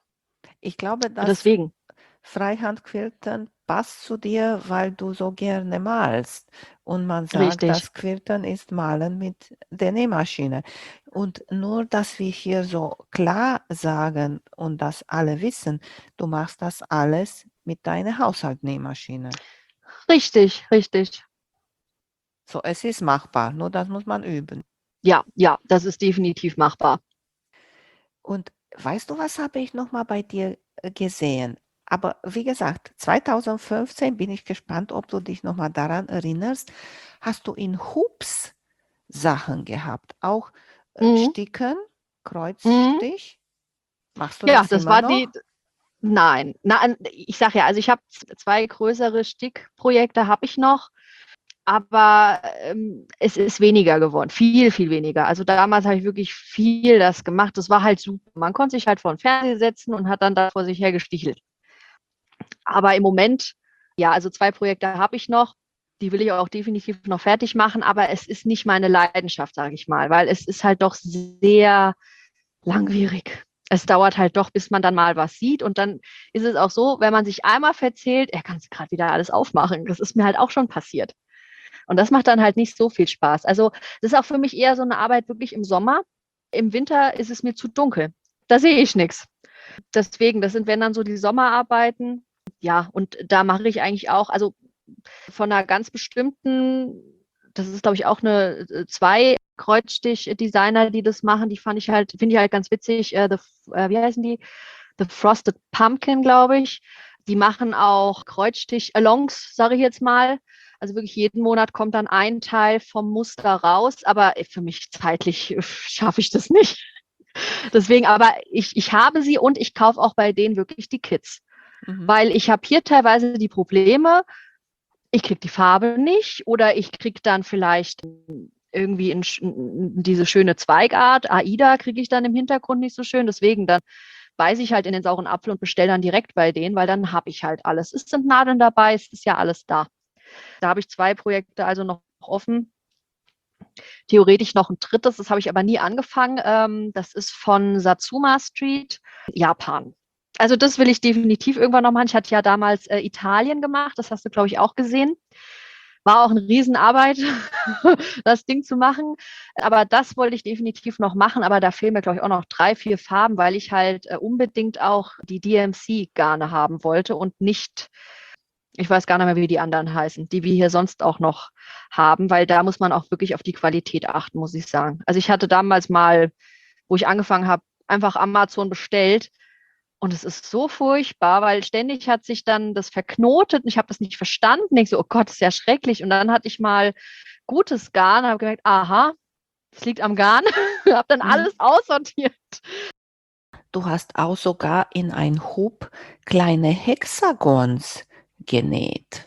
Ich glaube, dass Deswegen, Freihandquilten passt zu dir, weil du so gerne malst. Und man sagt, richtig. das Quilten ist Malen mit der Nähmaschine. Und nur, dass wir hier so klar sagen und das alle wissen, du machst das alles mit deiner Haushaltsnähmaschine. Richtig, richtig. So, es ist machbar, nur das muss man üben. Ja, ja, das ist definitiv machbar. Und weißt du, was habe ich noch mal bei dir äh, gesehen? Aber wie gesagt, zweitausendfünfzehn bin ich gespannt, ob du dich noch mal daran erinnerst. Hast du in Hoops Sachen gehabt? Auch äh, Mhm. Sticken, Mhm. Kreuzstich? Machst du Ja, das das immer war die, noch? nein, na, ich sage ja, also ich habe zwei größere Stickprojekte habe ich noch, aber ähm, es ist weniger geworden, viel, viel weniger. Also damals habe ich wirklich viel das gemacht. Das war halt super. Man konnte sich halt vor den Fernseher setzen und hat dann da vor sich her gestichelt. Aber im Moment, ja, also zwei Projekte habe ich noch. Die will ich auch definitiv noch fertig machen, aber es ist nicht meine Leidenschaft, sage ich mal, weil es ist halt doch sehr langwierig. Es dauert halt doch, bis man dann mal was sieht. Und dann ist es auch so, wenn man sich einmal verzählt, er kann gerade wieder alles aufmachen. Das ist mir halt auch schon passiert. Und das macht dann halt nicht so viel Spaß. Also das ist auch für mich eher so eine Arbeit wirklich im Sommer. Im Winter ist es mir zu dunkel. Da sehe ich nichts. Deswegen, das sind, wenn dann so die Sommerarbeiten. Ja, und da mache ich eigentlich auch, also von einer ganz bestimmten, das ist, glaube ich, auch eine äh, zwei Kreuzstich-Designer, die das machen, die fand ich halt, finde ich halt ganz witzig. Äh, the, äh, wie heißen die? The Frosted Pumpkin, glaube ich. Die machen auch Kreuzstich-Alongs, sage ich jetzt mal. Also wirklich jeden Monat kommt dann ein Teil vom Muster raus, aber für mich zeitlich schaffe ich das nicht. Deswegen, aber ich, ich habe sie und ich kaufe auch bei denen wirklich die Kits. Mhm. Weil ich habe hier teilweise die Probleme, ich kriege die Farbe nicht oder ich kriege dann vielleicht irgendwie in, in diese schöne Zweigart, Aida kriege ich dann im Hintergrund nicht so schön. Deswegen, dann beiße ich halt in den sauren Apfel und bestelle dann direkt bei denen, weil dann habe ich halt alles. Es sind Nadeln dabei, es ist ja alles da. Da habe ich zwei Projekte also noch offen. Theoretisch noch ein drittes, das habe ich aber nie angefangen. Ähm, das ist von Satsuma Street, Japan. Also das will ich definitiv irgendwann noch machen. Ich hatte ja damals äh, Italien gemacht, das hast du, glaube ich, auch gesehen. War auch eine Riesenarbeit, das Ding zu machen. Aber das wollte ich definitiv noch machen. Aber da fehlen mir, glaube ich, auch noch drei, vier Farben, weil ich halt äh, unbedingt auch die D M C-Garne haben wollte und nicht, ich weiß gar nicht mehr, wie die anderen heißen, die wir hier sonst auch noch haben, weil da muss man auch wirklich auf die Qualität achten, muss ich sagen. Also ich hatte damals mal, wo ich angefangen habe, einfach Amazon bestellt. Und es ist so furchtbar, weil ständig hat sich dann das verknotet und ich habe das nicht verstanden. Ich so, oh Gott, das ist ja schrecklich. Und dann hatte ich mal gutes Garn, habe gemerkt, aha, es liegt am Garn. habe dann mhm. alles aussortiert. Du hast auch sogar in ein Hub kleine Hexagons genäht.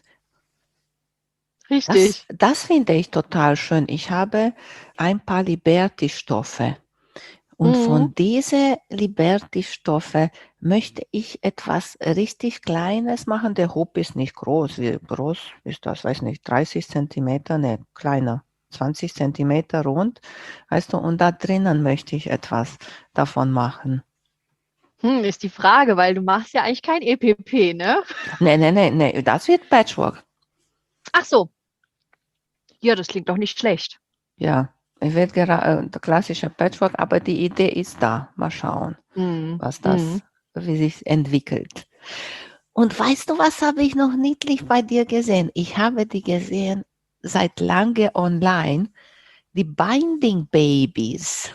Richtig. Das, das finde ich total schön. Ich habe ein paar Liberty-Stoffe. Und mhm. von diesen Liberty-Stoffe möchte ich etwas richtig Kleines machen. Der Hub ist nicht groß. Wie groß ist das? Weiß nicht, dreißig Zentimeter? Ne, kleiner. zwanzig Zentimeter rund. Weißt du, und da drinnen möchte ich etwas davon machen. Hm, ist die Frage, weil du machst ja eigentlich kein E P P, ne? Ne, ne, ne, ne, das wird Patchwork. Ach so. Ja, das klingt doch nicht schlecht. Ja. Ich werde gerade äh, klassischer Patchwork, aber die Idee ist da. Mal schauen, mm. was das, mm. wie sich entwickelt. Und weißt du, was habe ich noch niedlich bei dir gesehen? Ich habe die gesehen seit lange online, die Binding Babies.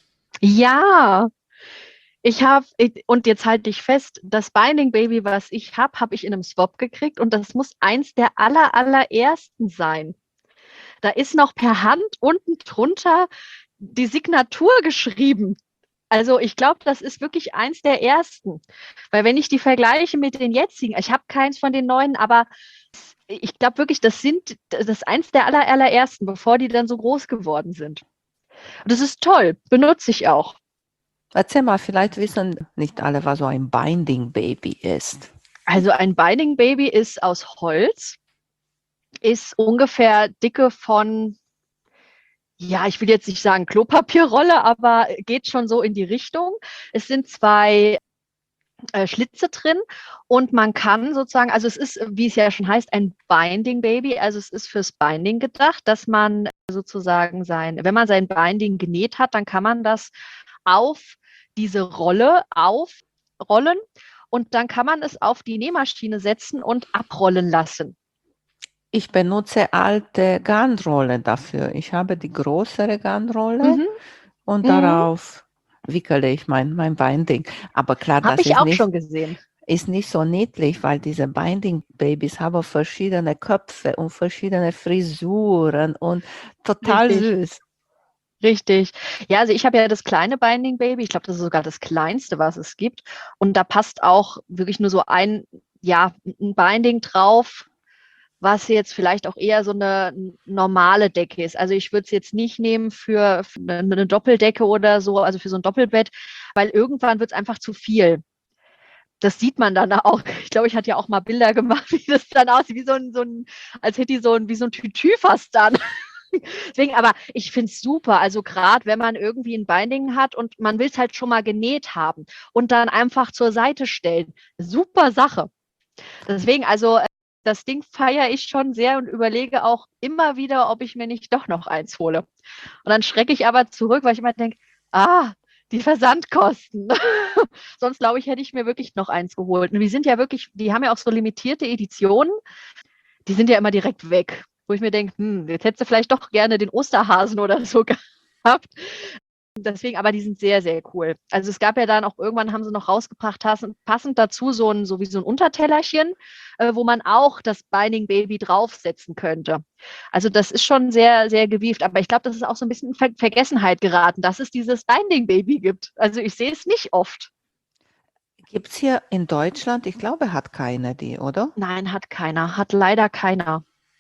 Ja, ich habe, und jetzt halte ich fest, das Binding Baby, was ich habe, habe ich in einem Swap gekriegt und das muss eins der aller, allerersten sein. Da ist noch per Hand unten drunter die Signatur geschrieben. Also ich glaube, das ist wirklich eins der ersten. Weil wenn ich die vergleiche mit den jetzigen, ich habe keins von den neuen, aber ich glaube wirklich, das sind das ist eins der aller, allerersten, bevor die dann so groß geworden sind. Und das ist toll, benutze ich auch. Erzähl mal, vielleicht wissen nicht alle, was so ein Binding Baby ist. Also ein Binding Baby ist aus Holz, ist ungefähr Dicke von, ja, ich will jetzt nicht sagen Klopapierrolle, aber geht schon so in die Richtung. Es sind zwei äh, Schlitze drin und man kann sozusagen, also es ist, wie es ja schon heißt, ein Binding Baby, also es ist fürs Binding gedacht, dass man sozusagen sein, wenn man sein Binding genäht hat, dann kann man das auf diese Rolle aufrollen und dann kann man es auf die Nähmaschine setzen und abrollen lassen. Ich benutze alte Garnrolle dafür. Ich habe die größere Garnrolle mhm. und mhm. darauf wickele ich mein, mein Binding. Aber klar, Hab das ich ist, auch nicht, schon gesehen. ist nicht so niedlich, weil diese Binding-Babys haben verschiedene Köpfe und verschiedene Frisuren und total Richtig. süß. Richtig. Ja, also ich habe ja das kleine Binding Baby. Ich glaube, das ist sogar das kleinste, was es gibt. Und da passt auch wirklich nur so ein, ja, ein Binding drauf, was jetzt vielleicht auch eher so eine normale Decke ist. Also ich würde es jetzt nicht nehmen für, für eine Doppeldecke oder so, also für so ein Doppelbett, weil irgendwann wird es einfach zu viel. das sieht man dann auch. Ich glaube, ich hatte ja auch mal Bilder gemacht, wie das dann aussieht, wie so ein, so ein als hätte die so ein, wie so ein Tütü fast dann. Deswegen, aber ich finde es super. Also gerade wenn man irgendwie ein Binding hat und man will es halt schon mal genäht haben und dann einfach zur Seite stellen. Super Sache. Deswegen, also äh, das Ding feiere ich schon sehr und überlege auch immer wieder, ob ich mir nicht doch noch eins hole. Und dann schrecke ich aber zurück, weil ich immer denke, ah, die Versandkosten. Sonst glaube ich, hätte ich mir wirklich noch eins geholt. Und die sind ja wirklich, die haben ja auch so limitierte Editionen, die sind ja immer direkt weg. Wo ich mir denke, hm, jetzt hättest du vielleicht doch gerne den Osterhasen oder so gehabt. Deswegen, aber die sind sehr, sehr cool. Also es gab ja dann auch irgendwann haben sie noch rausgebracht, passend dazu so ein, so wie so ein Untertellerchen, äh, wo man auch das Binding Baby draufsetzen könnte. Also das ist schon sehr, sehr gewieft. Aber ich glaube, das ist auch so ein bisschen in Ver Vergessenheit geraten, dass es dieses Binding Baby gibt. Also ich sehe es nicht oft. Gibt es hier in Deutschland, ich glaube, hat keiner die, oder? Nein, hat keiner. Hat leider keiner.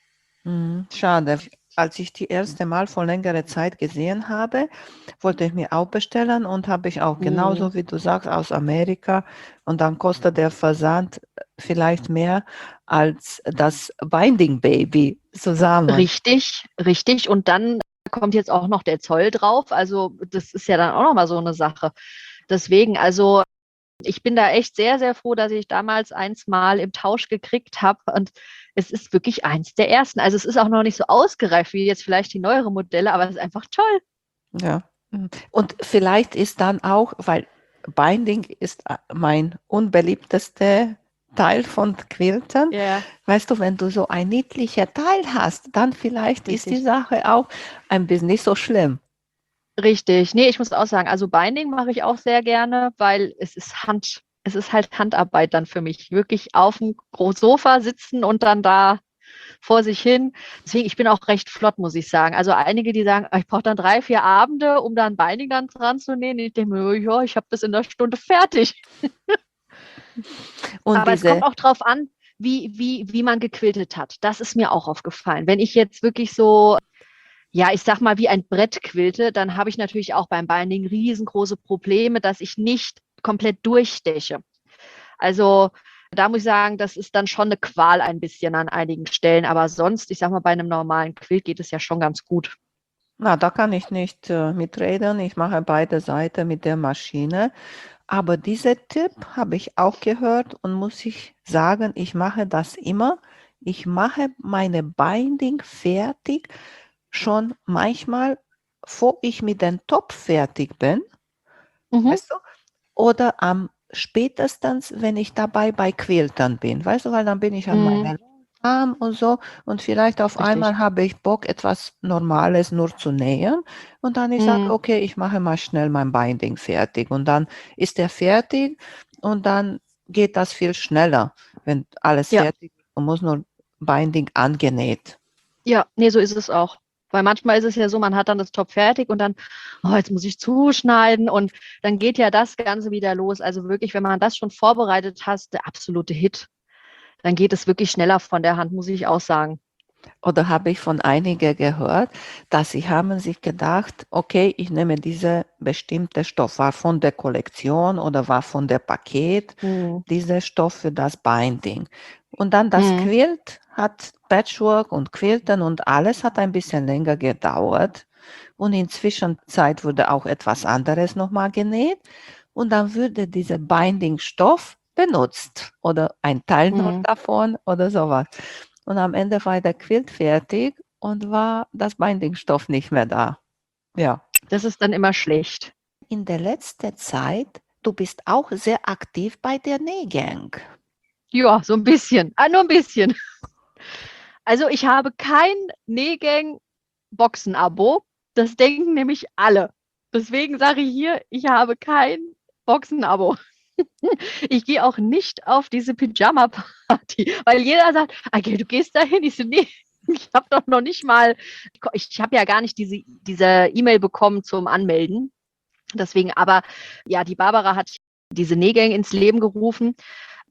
Hm, schade. Als ich die erste Mal vor längerer Zeit gesehen habe, wollte ich mir auch bestellen und habe ich auch Mhm. genauso wie du sagst aus Amerika und dann kostet der Versand vielleicht mehr als das Binding Baby zusammen. Richtig, richtig. Und dann kommt jetzt auch noch der Zoll drauf. Also das ist ja dann auch nochmal so eine Sache. Deswegen, also ich bin da echt sehr, sehr froh, dass ich damals eins mal im Tausch gekriegt habe. Und es ist wirklich eins der ersten. Also es ist auch noch nicht so ausgereift wie jetzt vielleicht die neueren Modelle, aber es ist einfach toll. Ja. Mhm. Und vielleicht ist dann auch, weil Binding ist äh, mein unbeliebtester Teil von Quiltern. Ja, Weißt du, wenn du so ein niedlicher Teil hast, dann vielleicht ist die richtig. Sache auch ein bisschen nicht so schlimm. Richtig. Nee, ich muss auch sagen, also Binding mache ich auch sehr gerne, weil es ist Hand, es ist halt Handarbeit dann für mich. Wirklich auf dem Gro- Sofa sitzen und dann da vor sich hin. Deswegen, ich bin auch recht flott, muss ich sagen. Also einige, die sagen, ich brauche dann drei, vier Abende, um da ein Binding dann dran zu nähen. Ich denke mir, ja, ich habe das in einer Stunde fertig. Und Aber es kommt diese, auch drauf an, wie, wie, wie man gequiltet hat. Das ist mir auch aufgefallen. Wenn ich jetzt wirklich so, ja, ich sag mal, wie ein Brett quilte, dann habe ich natürlich auch beim Binding riesengroße Probleme, dass ich nicht komplett durchsteche. Also da muss ich sagen, das ist dann schon eine Qual ein bisschen an einigen Stellen. Aber sonst, ich sag mal, bei einem normalen Quilt geht es ja schon ganz gut. na, da kann ich nicht äh, mitreden. Ich mache beide Seiten mit der Maschine. Aber diesen Tipp habe ich auch gehört und muss ich sagen, ich mache das immer. Ich mache meine Binding fertig schon manchmal, bevor ich mit dem Topf fertig bin, Mhm. weißt du? Oder am spätestens, wenn ich dabei bei Quiltern bin, weißt du, weil dann bin ich an Mhm. meiner Arm und so und vielleicht auf Richtig. einmal habe ich Bock, etwas Normales nur zu nähen und dann ich sage, Mhm. okay, ich mache mal schnell mein Binding fertig und dann ist er fertig und dann geht das viel schneller, wenn alles Ja, fertig ist und muss nur Binding angenäht. ja, nee, so ist es auch. Weil manchmal ist es ja so, man hat dann das Top fertig und dann, oh, jetzt muss ich zuschneiden und dann geht ja das Ganze wieder los. Also wirklich, wenn man das schon vorbereitet hat, der absolute Hit. Dann geht es wirklich schneller von der Hand, muss ich auch sagen. Oder habe ich von einigen gehört, dass sie haben sich gedacht, okay, ich nehme diese bestimmte Stoff, war von der Kollektion oder war von der Paket, Mhm. dieser Stoff für das Binding. Und dann das Mhm. Quilt hat Patchwork und Quilten und alles hat ein bisschen länger gedauert. Und in Zwischenzeit wurde auch etwas anderes nochmal genäht. Und dann würde dieser Binding-Stoff benutzt oder ein Teil nur Mhm. davon oder sowas. Und am Ende war der Quilt fertig und war das Bindingstoff nicht mehr da. Ja. Das ist dann immer schlecht. In der letzten Zeit, du bist auch sehr aktiv bei der Nähgang. Ja, so ein bisschen. Ah, nur ein bisschen. Also ich habe kein Nähgang-Boxen-Abo. Das denken nämlich alle. Deswegen sage ich hier, ich habe kein Boxen-Abo. Ich gehe auch nicht auf diese Pyjama-Party, weil jeder sagt, okay, du gehst dahin. Ich so, nee, ich habe doch noch nicht mal, ich habe ja gar nicht diese, diese E-Mail bekommen zum Anmelden. Deswegen, aber ja, die Barbara hat diese Nähgang ins Leben gerufen.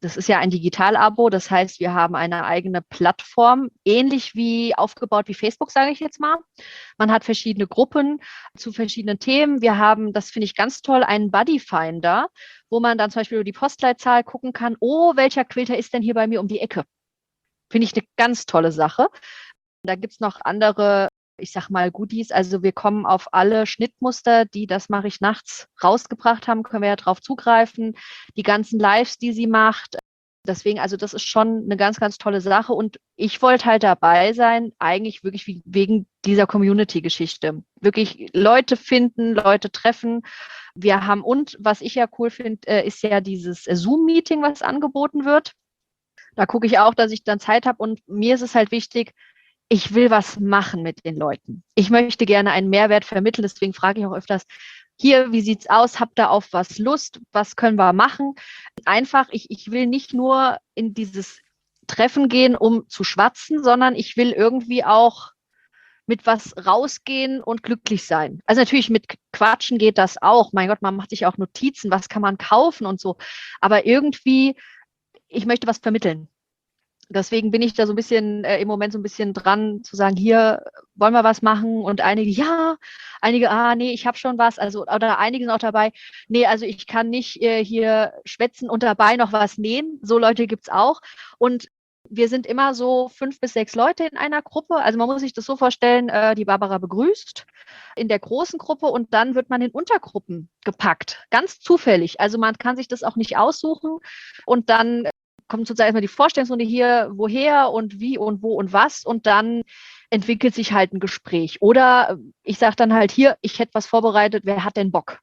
Das ist ja ein Digital-Abo, das heißt, wir haben eine eigene Plattform, ähnlich wie aufgebaut wie Facebook, sage ich jetzt mal. Man hat verschiedene Gruppen zu verschiedenen Themen. Wir haben, das finde ich ganz toll, einen Buddy Finder, wo man dann zum Beispiel über die Postleitzahl gucken kann, oh, welcher Quilter ist denn hier bei mir um die Ecke? Finde ich eine ganz tolle Sache. Da gibt es noch andere, ich sag mal, Goodies. Also wir kommen auf alle Schnittmuster, die das mache ich nachts rausgebracht haben, können wir ja drauf zugreifen. Die ganzen Lives, die sie macht. Deswegen, also das ist schon eine ganz, ganz tolle Sache. Und ich wollte halt dabei sein, eigentlich wirklich wegen dieser Community-Geschichte. Wirklich Leute finden, Leute treffen. Wir haben, und was ich ja cool finde, ist ja dieses Zoom-Meeting, was angeboten wird. Da gucke ich auch, dass ich dann Zeit habe. Und mir ist es halt wichtig, ich will was machen mit den Leuten. Ich möchte gerne einen Mehrwert vermitteln. Deswegen frage ich auch öfters, hier, wie sieht's aus? Habt ihr auf was Lust? Was können wir machen? Einfach, ich, ich will nicht nur in dieses Treffen gehen, um zu schwatzen, sondern ich will irgendwie auch mit was rausgehen und glücklich sein. Also natürlich mit Quatschen geht das auch. Mein Gott, man macht sich auch Notizen, was kann man kaufen und so. Aber irgendwie, ich möchte was vermitteln. Deswegen bin ich da so ein bisschen äh, im Moment so ein bisschen dran zu sagen, hier wollen wir was machen, und einige, ja, einige, ah, nee, ich habe schon was, also, oder einige sind auch dabei, nee, also ich kann nicht äh, hier schwätzen und dabei noch was nähen, so Leute gibt es auch, und wir sind immer so fünf bis sechs Leute in einer Gruppe, also man muss sich das so vorstellen, äh, die Barbara begrüßt in der großen Gruppe und dann wird man in Untergruppen gepackt, ganz zufällig, also man kann sich das auch nicht aussuchen, und dann kommt sozusagen erstmal die Vorstellungsrunde hier, woher und wie und wo und was, und dann entwickelt sich halt ein Gespräch. Oder ich sage dann halt hier, ich hätte was vorbereitet, wer hat denn Bock?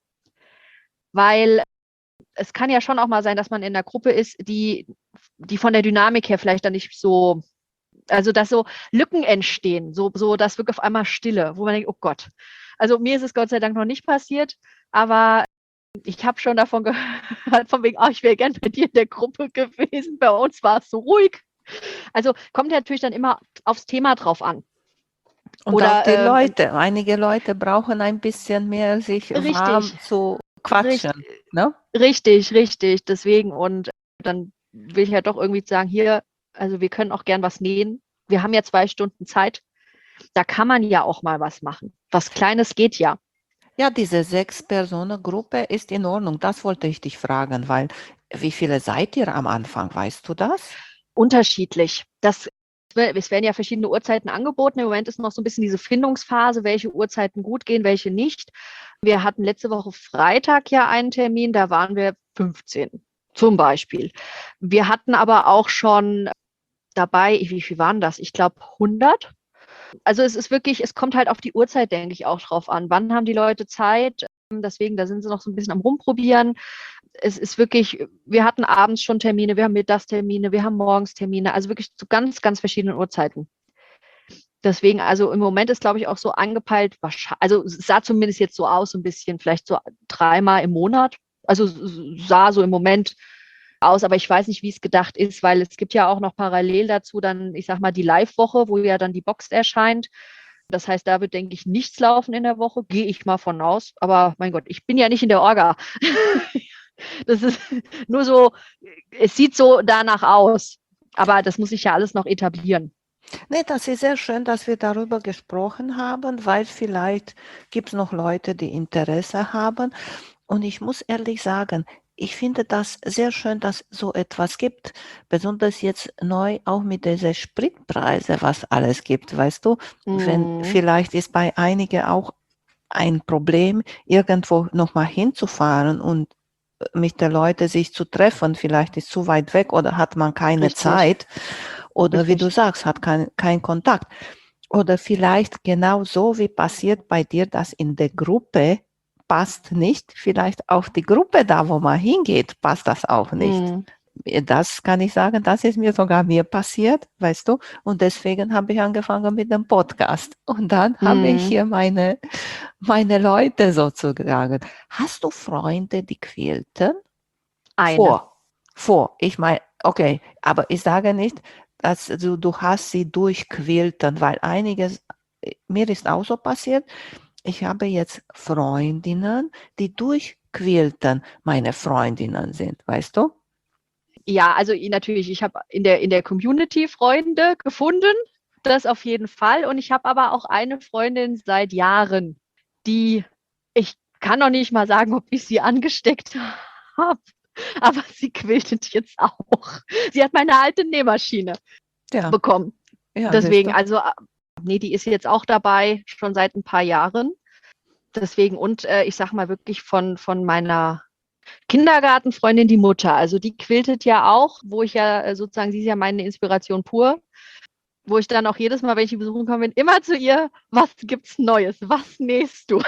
Weil es kann ja schon auch mal sein, dass man in einer Gruppe ist, die, die von der Dynamik her vielleicht dann nicht so, also dass so Lücken entstehen, so, so dass wirklich auf einmal Stille, wo man denkt, oh Gott. Also mir ist es Gott sei Dank noch nicht passiert, aber ich habe schon davon gehört, von wegen, oh, ich wäre gern bei dir in der Gruppe gewesen. Bei uns war es so ruhig. Also kommt ja natürlich dann immer aufs Thema drauf an. Und Oder, auch die ähm, Leute. Einige Leute brauchen ein bisschen mehr, sich richtig, warm zu quatschen. Richtig, Ne? richtig, richtig. Deswegen, und dann will ich ja doch irgendwie sagen, hier, also wir können auch gern was nähen. Wir haben ja zwei Stunden Zeit. Da kann man ja auch mal was machen. Was Kleines geht ja. Ja, diese Sechs-Personen-Gruppe ist in Ordnung. Das wollte ich dich fragen, weil wie viele seid ihr am Anfang? Weißt du das? Unterschiedlich. Das, es werden ja verschiedene Uhrzeiten angeboten. Im Moment ist noch so ein bisschen diese Findungsphase, welche Uhrzeiten gut gehen, welche nicht. Wir hatten letzte Woche Freitag ja einen Termin, da waren wir fünfzehn zum Beispiel. Wir hatten aber auch schon dabei, wie viel waren das? Ich glaube hundert. Also es ist wirklich, es kommt halt auf die Uhrzeit, denke ich, auch drauf an. Wann haben die Leute Zeit? Deswegen, da sind sie noch so ein bisschen am Rumprobieren. Es ist wirklich, wir hatten abends schon Termine, wir haben Mittagstermine, wir haben morgens Termine, also wirklich zu ganz, ganz verschiedenen Uhrzeiten. Deswegen, also im Moment ist, glaube ich, auch so angepeilt, also es sah zumindest jetzt so aus, so ein bisschen, vielleicht so dreimal im Monat. Also sah so im Moment aus, aber ich weiß nicht, wie es gedacht ist, weil es gibt ja auch noch parallel dazu dann, ich sag mal, die Live-Woche, wo ja dann die Box erscheint. Das heißt, da wird, denke ich, nichts laufen in der Woche, gehe ich mal von aus. Aber mein Gott, ich bin ja nicht in der Orga. Das ist nur so, es sieht so danach aus. Aber das muss sich ja alles noch etablieren. Nee, das ist sehr schön, dass wir darüber gesprochen haben, weil vielleicht gibt es noch Leute, die Interesse haben. Und ich muss ehrlich sagen, ich finde das sehr schön, dass so etwas gibt, besonders jetzt neu auch mit diesen Spritpreisen, was alles gibt, weißt du, Mhm. wenn vielleicht ist bei einigen auch ein Problem, irgendwo nochmal hinzufahren und mit den Leuten sich zu treffen, vielleicht ist zu weit weg oder hat man keine Richtig. Zeit oder Richtig. wie du sagst, hat kein, kein Kontakt. Oder vielleicht genau so wie passiert bei dir, dass in der Gruppe passt nicht, vielleicht auf die Gruppe da, wo man hingeht, passt das auch nicht. Mhm. Das kann ich sagen, das ist mir sogar mir passiert, weißt du, und deswegen habe ich angefangen mit dem Podcast. Und dann Mhm. habe ich hier meine, meine Leute sozusagen. Hast du Freunde, die quälten? Eine. Vor, vor. Ich meine, okay, aber ich sage nicht, dass du, du hast sie durchquälten, weil einiges, mir ist auch so passiert, ich habe jetzt Freundinnen, die durchquälten meine Freundinnen sind, weißt du? Ja, also i- natürlich, ich habe in der, in der Community Freunde gefunden, das auf jeden Fall. Und ich habe aber auch eine Freundin seit Jahren, die, ich kann noch nicht mal sagen, ob ich sie angesteckt habe, aber sie quiltet jetzt auch. Sie hat meine alte Nähmaschine Ja, bekommen. ja, siehst Deswegen, du. also, äh, nee, die ist jetzt auch dabei, schon seit ein paar Jahren. Deswegen, und äh, ich sag mal wirklich von, von meiner Kindergartenfreundin die Mutter. Also die quiltet ja auch, wo ich ja äh, sozusagen, sie ist ja meine Inspiration pur, wo ich dann auch jedes Mal, wenn ich die besuchen komme, bin, immer zu ihr, was gibt's Neues? Was nähst du?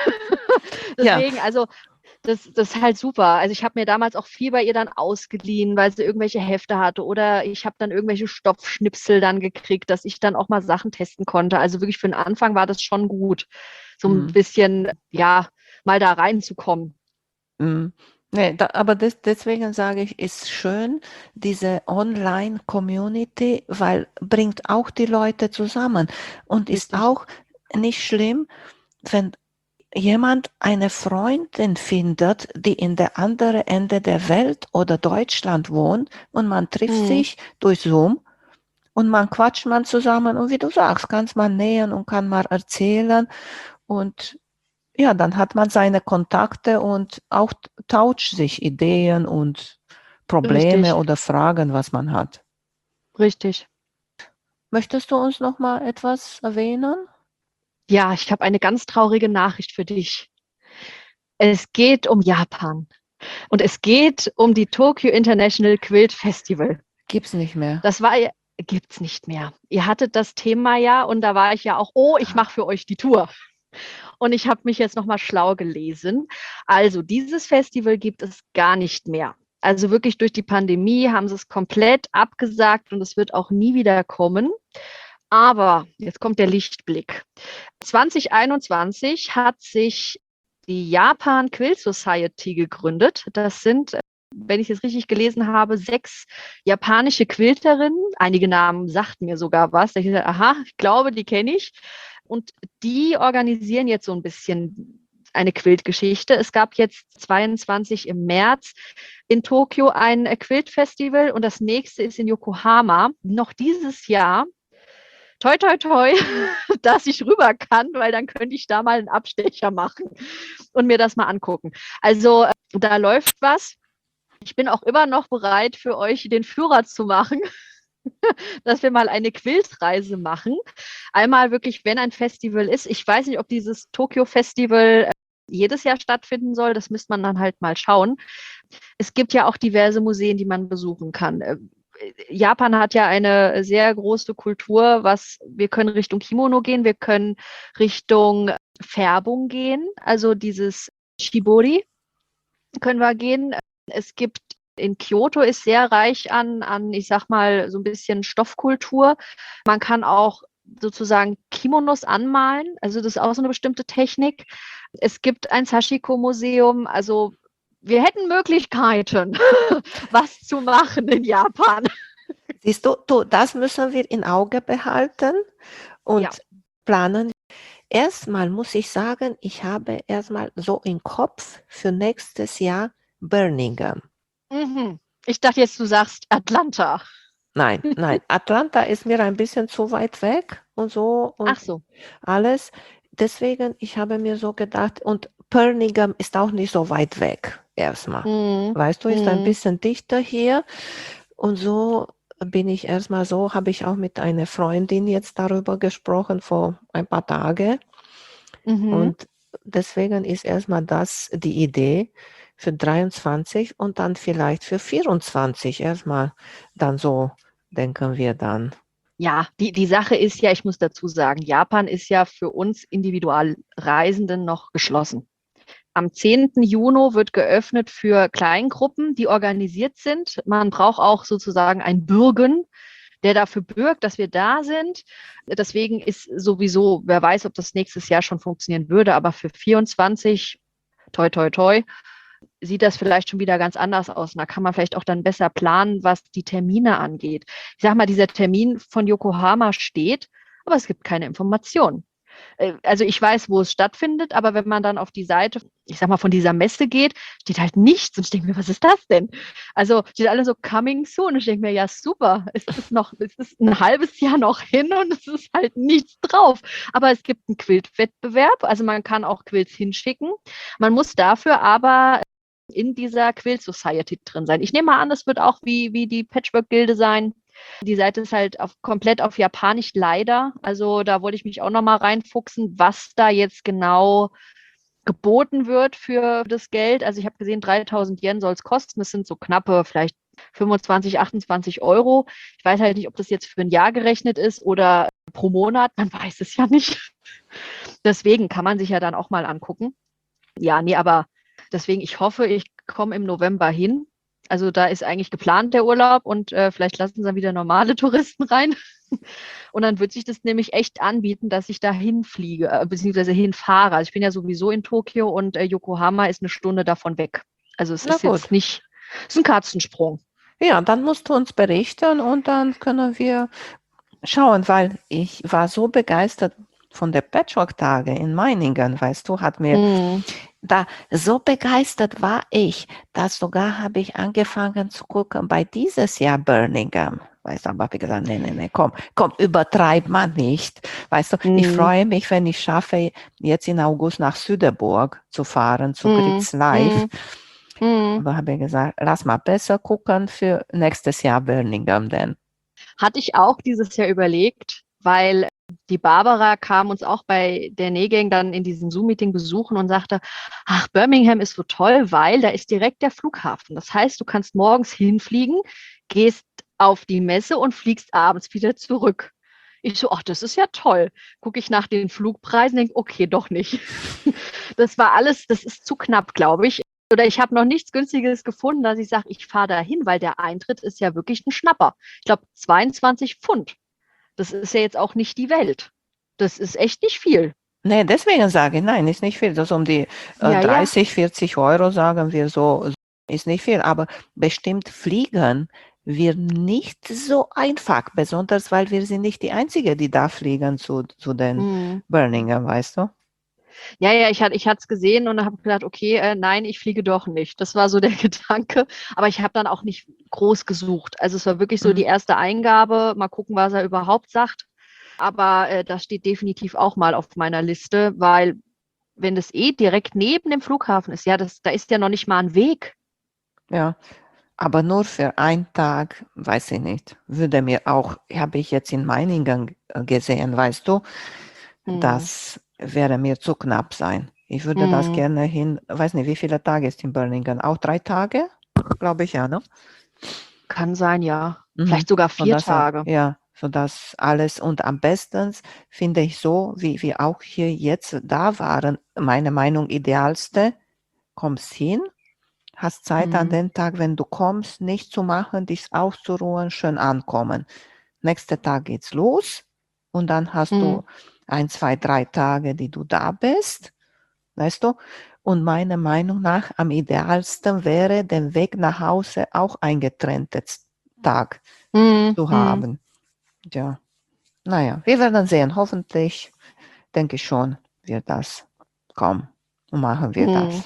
Ja, Deswegen, also das, das ist halt super. Also ich habe mir damals auch viel bei ihr dann ausgeliehen, weil sie irgendwelche Hefte hatte oder ich habe dann irgendwelche Stoffschnipsel dann gekriegt, dass ich dann auch mal Sachen testen konnte. Also wirklich für den Anfang war das schon gut, so ein mm, bisschen, ja, mal da reinzukommen. mm. Nee, da, aber des, deswegen sage ich, ist schön, diese Online-Community, weil bringt auch die Leute zusammen und ist Richtig. auch nicht schlimm, wenn jemand eine Freundin findet, die in der anderen Ende der Welt oder Deutschland wohnt und man trifft Mhm. sich durch Zoom und man quatscht man zusammen und wie du sagst, kann man nähen und kann mal erzählen und ja, dann hat man seine Kontakte und auch tauscht sich Ideen und Probleme Richtig, oder Fragen, was man hat. richtig. Möchtest du uns noch mal etwas erwähnen? Ja, ich habe eine ganz traurige Nachricht für dich. Es geht um Japan und es geht um die Tokyo International Quilt Festival. Gibt's nicht mehr. Das war, ja- gibt's nicht mehr. Ihr hattet das Thema ja und da war ich ja auch, oh, ich mache für euch die Tour. Und ich habe mich jetzt nochmal schlau gelesen. Also dieses Festival gibt es gar nicht mehr. Also wirklich durch die Pandemie haben sie es komplett abgesagt und es wird auch nie wieder kommen. Aber jetzt kommt der Lichtblick. zwanzig einundzwanzig hat sich die Japan Quilt Society gegründet. Das sind, wenn ich es richtig gelesen habe, sechs japanische Quilterinnen. Einige Namen sagten mir sogar was. Ich dachte, aha, ich glaube, die kenne ich. Und die organisieren jetzt so ein bisschen eine Quiltgeschichte. Es gab jetzt zweiundzwanzig im März in Tokio ein Quilt-Festival und das nächste ist in Yokohama. Noch dieses Jahr, toi, toi, toi, dass ich rüber kann, weil dann könnte ich da mal einen Abstecher machen und mir das mal angucken. Also da läuft was. Ich bin auch immer noch bereit, für euch den Führer zu machen, dass wir mal eine Quiltreise machen. Einmal wirklich, wenn ein Festival ist. Ich weiß nicht, ob dieses Tokio-Festival jedes Jahr stattfinden soll. Das müsste man dann halt mal schauen. Es gibt ja auch diverse Museen, die man besuchen kann. Japan hat ja eine sehr große Kultur, was wir können Richtung Kimono gehen, wir können Richtung Färbung gehen, also dieses Shibori können wir gehen. Es gibt in Kyoto ist sehr reich an, an, ich sag mal, so ein bisschen Stoffkultur. Man kann auch sozusagen Kimonos anmalen, also das ist auch so eine bestimmte Technik. Es gibt ein Sashiko-Museum, also wir hätten Möglichkeiten, was zu machen in Japan. Siehst du, du, das müssen wir im Auge behalten Ja. und planen. Erstmal muss ich sagen, ich habe erstmal so im Kopf für nächstes Jahr Birmingham. Mhm. Ich dachte jetzt, du sagst Atlanta. Nein, nein, Atlanta ist mir ein bisschen zu weit weg und so Ach und so. alles. Deswegen, ich habe mir so gedacht, und Birmingham ist auch nicht so weit weg, erstmal. Mhm. Weißt du, ist ein Mhm. bisschen dichter hier. Und so bin ich erstmal so, habe ich auch mit einer Freundin jetzt darüber gesprochen vor ein paar Tagen. Mhm. Und deswegen ist erstmal das die Idee für dreiundzwanzig und dann vielleicht für vierundzwanzig erstmal dann so denken wir dann. Ja, die, die Sache ist ja, ich muss dazu sagen, Japan ist ja für uns Individualreisenden noch geschlossen. Am zehnten Juni wird geöffnet für Kleingruppen, die organisiert sind. Man braucht auch sozusagen einen Bürgen, der dafür bürgt, dass wir da sind. Deswegen ist sowieso, wer weiß, ob das nächstes Jahr schon funktionieren würde, aber für vierundzwanzig, toi, toi, toi, sieht das vielleicht schon wieder ganz anders aus. Und da kann man vielleicht auch dann besser planen, was die Termine angeht. Ich sage mal, dieser Termin von Yokohama steht, aber es gibt keine Informationen. Äh, Also ich weiß, wo es stattfindet, aber wenn man dann auf die Seite, ich sag mal, von dieser Messe geht, steht halt nichts. Und ich denke mir, was ist das denn? Also steht alle so coming soon. Und ich denke mir, ja, super, es ist noch, es ist ein halbes Jahr noch hin und es ist halt nichts drauf. Aber es gibt einen Quilt-Wettbewerb, also man kann auch Quilts hinschicken. Man muss dafür aber in dieser Quilt Society drin sein. Ich nehme mal an, das wird auch wie, wie die Patchwork-Gilde sein. Die Seite ist halt auf, komplett auf Japanisch leider. Also da wollte ich mich auch noch mal reinfuchsen, was da jetzt genau geboten wird für das Geld. Also ich habe gesehen, dreitausend Yen soll es kosten. Das sind so knappe vielleicht fünfundzwanzig, achtundzwanzig Euro. Ich weiß halt nicht, ob das jetzt für ein Jahr gerechnet ist oder pro Monat. Man weiß es ja nicht. Deswegen kann man sich ja dann auch mal angucken. Ja, nee, aber deswegen, ich hoffe, ich komme im November hin. Also da ist eigentlich geplant der Urlaub und äh, vielleicht lassen sie dann wieder normale Touristen rein. Und dann wird sich das nämlich echt anbieten, dass ich da hinfliege, äh, beziehungsweise hinfahre. Also ich bin ja sowieso in Tokio und äh, Yokohama ist eine Stunde davon weg. Also es Na ist jetzt gut. nicht, es ist ein Katzensprung. Ja, dann musst du uns berichten und dann können wir schauen, weil ich war so begeistert von der Patchwork-Tage in Meiningen, weißt du, hat mir Mm. da so begeistert war ich, dass sogar habe ich angefangen zu gucken bei dieses Jahr Birmingham. Weißt du, aber wie gesagt, nee, nee, nee, komm, komm, übertreib mal nicht. Weißt du, ich Mm. freue mich, wenn ich schaffe, jetzt in August nach Süderburg zu fahren, zu Mm. Grits Live. Mm. Mm. Aber habe ich gesagt, lass mal besser gucken für nächstes Jahr Birmingham denn. Hatte ich auch dieses Jahr überlegt, weil die Barbara kam uns auch bei der Nähgang dann in diesem Zoom-Meeting besuchen und sagte, ach, Birmingham ist so toll, weil da ist direkt der Flughafen. Das heißt, du kannst morgens hinfliegen, gehst auf die Messe und fliegst abends wieder zurück. Ich so, ach, das ist ja toll. Gucke ich nach den Flugpreisen, denke, okay, doch nicht. Das war alles, das ist zu knapp, glaube ich. Oder ich habe noch nichts Günstiges gefunden, dass ich sage, ich fahre da hin, weil der Eintritt ist ja wirklich ein Schnapper. Ich glaube, zweiundzwanzig Pfund. Das ist ja jetzt auch nicht die Welt. Das ist echt nicht viel. Nee, deswegen sage ich, nein, ist nicht viel. Das um die äh, Ja, ja. dreißig, vierzig Euro sagen wir so, ist nicht viel. Aber bestimmt fliegen wir nicht so einfach, besonders weil wir sind nicht die Einzige, die da fliegen zu, zu den Hm. Birmingham, weißt du? Ja, ja, ich hatte ich es gesehen und habe gedacht, okay, äh, nein, ich fliege doch nicht. Das war so der Gedanke. Aber ich habe dann auch nicht groß gesucht. Also es war wirklich so die Mhm. erste Eingabe. Mal gucken, was er überhaupt sagt. Aber äh, das steht definitiv auch mal auf meiner Liste, weil wenn das eh direkt neben dem Flughafen ist, ja, das, da ist ja noch nicht mal ein Weg. Ja, aber nur für einen Tag, weiß ich nicht, würde mir auch, habe ich jetzt in Meiningen äh, gesehen, weißt du, Hm. das wäre mir zu knapp sein. Ich würde das Hm. gerne hin, weiß nicht, wie viele Tage ist in Birmingham? Auch drei Tage? Glaube ich, ja, ne? Kann sein, ja. Mhm. Vielleicht sogar Und vier das, äh, Tage. ja, so das alles und am besten finde ich so, wie wir auch hier jetzt da waren, meine Meinung idealste, kommst hin, hast Zeit an Hm. den Tag, wenn du kommst, nichts zu machen, dich auszuruhen, schön ankommen. Nächster Tag geht's los und dann hast Hm. du ein, zwei, drei Tage, die du da bist, weißt du? Und meiner Meinung nach am idealsten wäre, den Weg nach Hause auch ein getrenntes Tag Hm. zu Hm. haben. Ja, naja, wir werden sehen. Hoffentlich, denke ich schon, wird das kommen und machen wir Hm. das.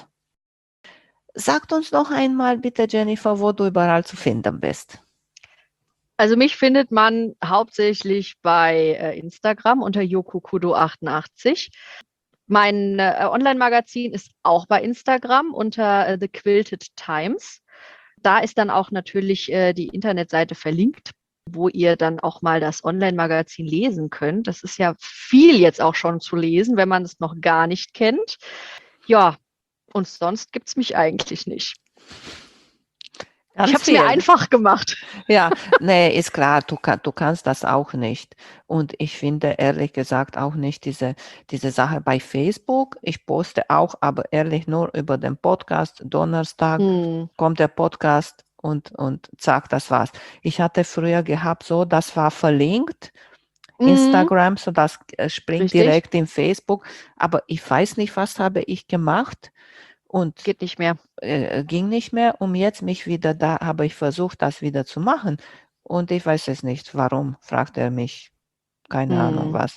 Sagt uns noch einmal bitte, Jennifer, wo du überall zu finden bist. Also mich findet man hauptsächlich bei äh, Instagram unter yokokudo achtundachtzig. Mein äh, Online-Magazin ist auch bei Instagram unter äh, The Quilted Times. Da ist dann auch natürlich äh, die Internetseite verlinkt, wo ihr dann auch mal das Online-Magazin lesen könnt. Das ist ja viel jetzt auch schon zu lesen, wenn man es noch gar nicht kennt. Ja, und sonst gibt es mich eigentlich nicht. Ich Ganz habe es mir viel. einfach gemacht. Ja, nee, ist klar, du, kann, du kannst das auch nicht. Und ich finde ehrlich gesagt auch nicht diese, diese Sache bei Facebook. Ich poste auch, aber ehrlich nur über den Podcast. Donnerstag Hm. kommt der Podcast und, und zack, das war's. Ich hatte früher gehabt, so, das war verlinkt. Mhm. Instagram, so das äh, springt Richtig, direkt in Facebook. Aber ich weiß nicht, was habe ich gemacht. Und geht nicht mehr. äh, ging nicht mehr. Um jetzt mich wieder da, habe ich versucht, das wieder zu machen. Und ich weiß es nicht, warum, fragt er mich. Keine Ahnung Hm. was.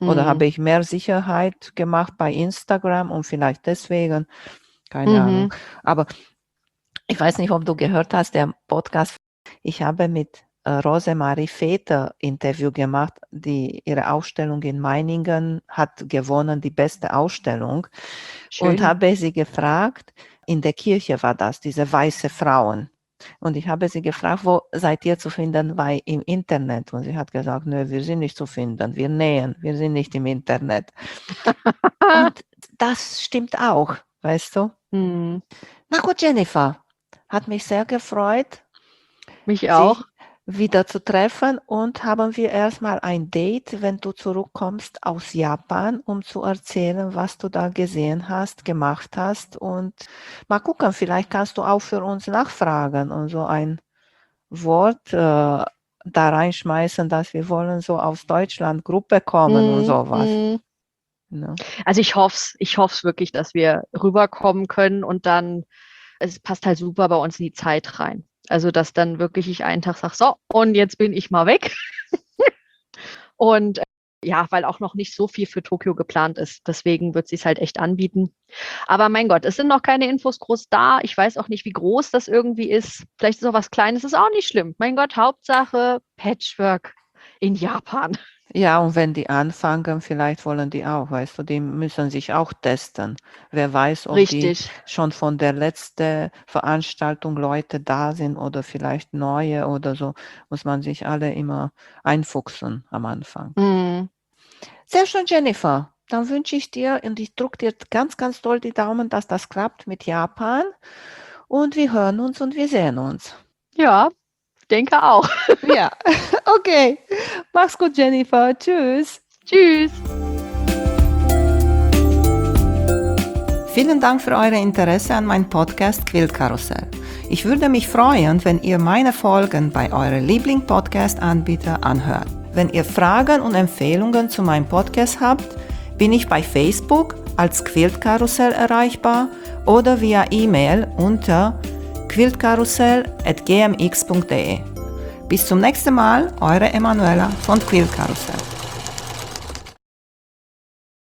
Oder Mhm. habe ich mehr Sicherheit gemacht bei Instagram und vielleicht deswegen, keine Mhm. Ahnung. Aber ich weiß nicht, ob du gehört hast, der Podcast, ich habe mit äh, Rosemarie Vetter Interview gemacht, die ihre Ausstellung in Meiningen hat gewonnen, die beste Ausstellung. Und Schön. habe sie gefragt, in der Kirche war das, diese weiße Frauen. Und ich habe sie gefragt, wo seid ihr zu finden, weil im Internet. Und sie hat gesagt, nö, wir sind nicht zu finden, wir nähen, wir sind nicht im Internet. Und das stimmt auch, weißt du? Mhm. Na gut, Jennifer, hat mich sehr gefreut, Mich auch. Sie wieder zu treffen, und haben wir erstmal ein Date, wenn du zurückkommst aus Japan, um zu erzählen, was du da gesehen hast, gemacht hast, und mal gucken, vielleicht kannst du auch für uns nachfragen und so ein Wort äh, da reinschmeißen, dass wir wollen so aus Deutschland Gruppe kommen und Mhm. sowas. Mhm. Ne? Also ich hoffe es, ich hoffe es wirklich, dass wir rüberkommen können und dann, es passt halt super bei uns in die Zeit rein. Also dass dann wirklich ich einen Tag sage, so, und jetzt bin ich mal weg. Und äh, ja, weil auch noch nicht so viel für Tokio geplant ist. Deswegen wird es sich halt echt anbieten. Aber mein Gott, es sind noch keine Infos groß da. Ich weiß auch nicht, wie groß das irgendwie ist. Vielleicht ist auch was Kleines, ist auch nicht schlimm. Mein Gott, Hauptsache Patchwork in Japan. Ja, und wenn die anfangen, vielleicht wollen die auch, weißt du, die müssen sich auch testen. Wer weiß, ob die Richtig. schon von der letzten Veranstaltung Leute da sind oder vielleicht neue oder so, muss man sich alle immer einfuchsen am Anfang. Mm. Sehr schön, Jennifer. Dann wünsche ich dir und ich drücke dir ganz, ganz doll die Daumen, dass das klappt mit Japan. Und wir hören uns und wir sehen uns. Ja, denke auch. Ja, okay. Mach's gut, Jennifer. Tschüss. Tschüss. Vielen Dank für euer Interesse an meinem Podcast Quiltkarussell. Ich würde mich freuen, wenn ihr meine Folgen bei eurem Liebling-Podcast-Anbieter anhört. Wenn ihr Fragen und Empfehlungen zu meinem Podcast habt, bin ich bei Facebook als Quiltkarussell erreichbar oder via E-Mail unter quiltkarussell at g m x punkt d e. Bis zum nächsten Mal, eure Emanuela von Quiltkarussell.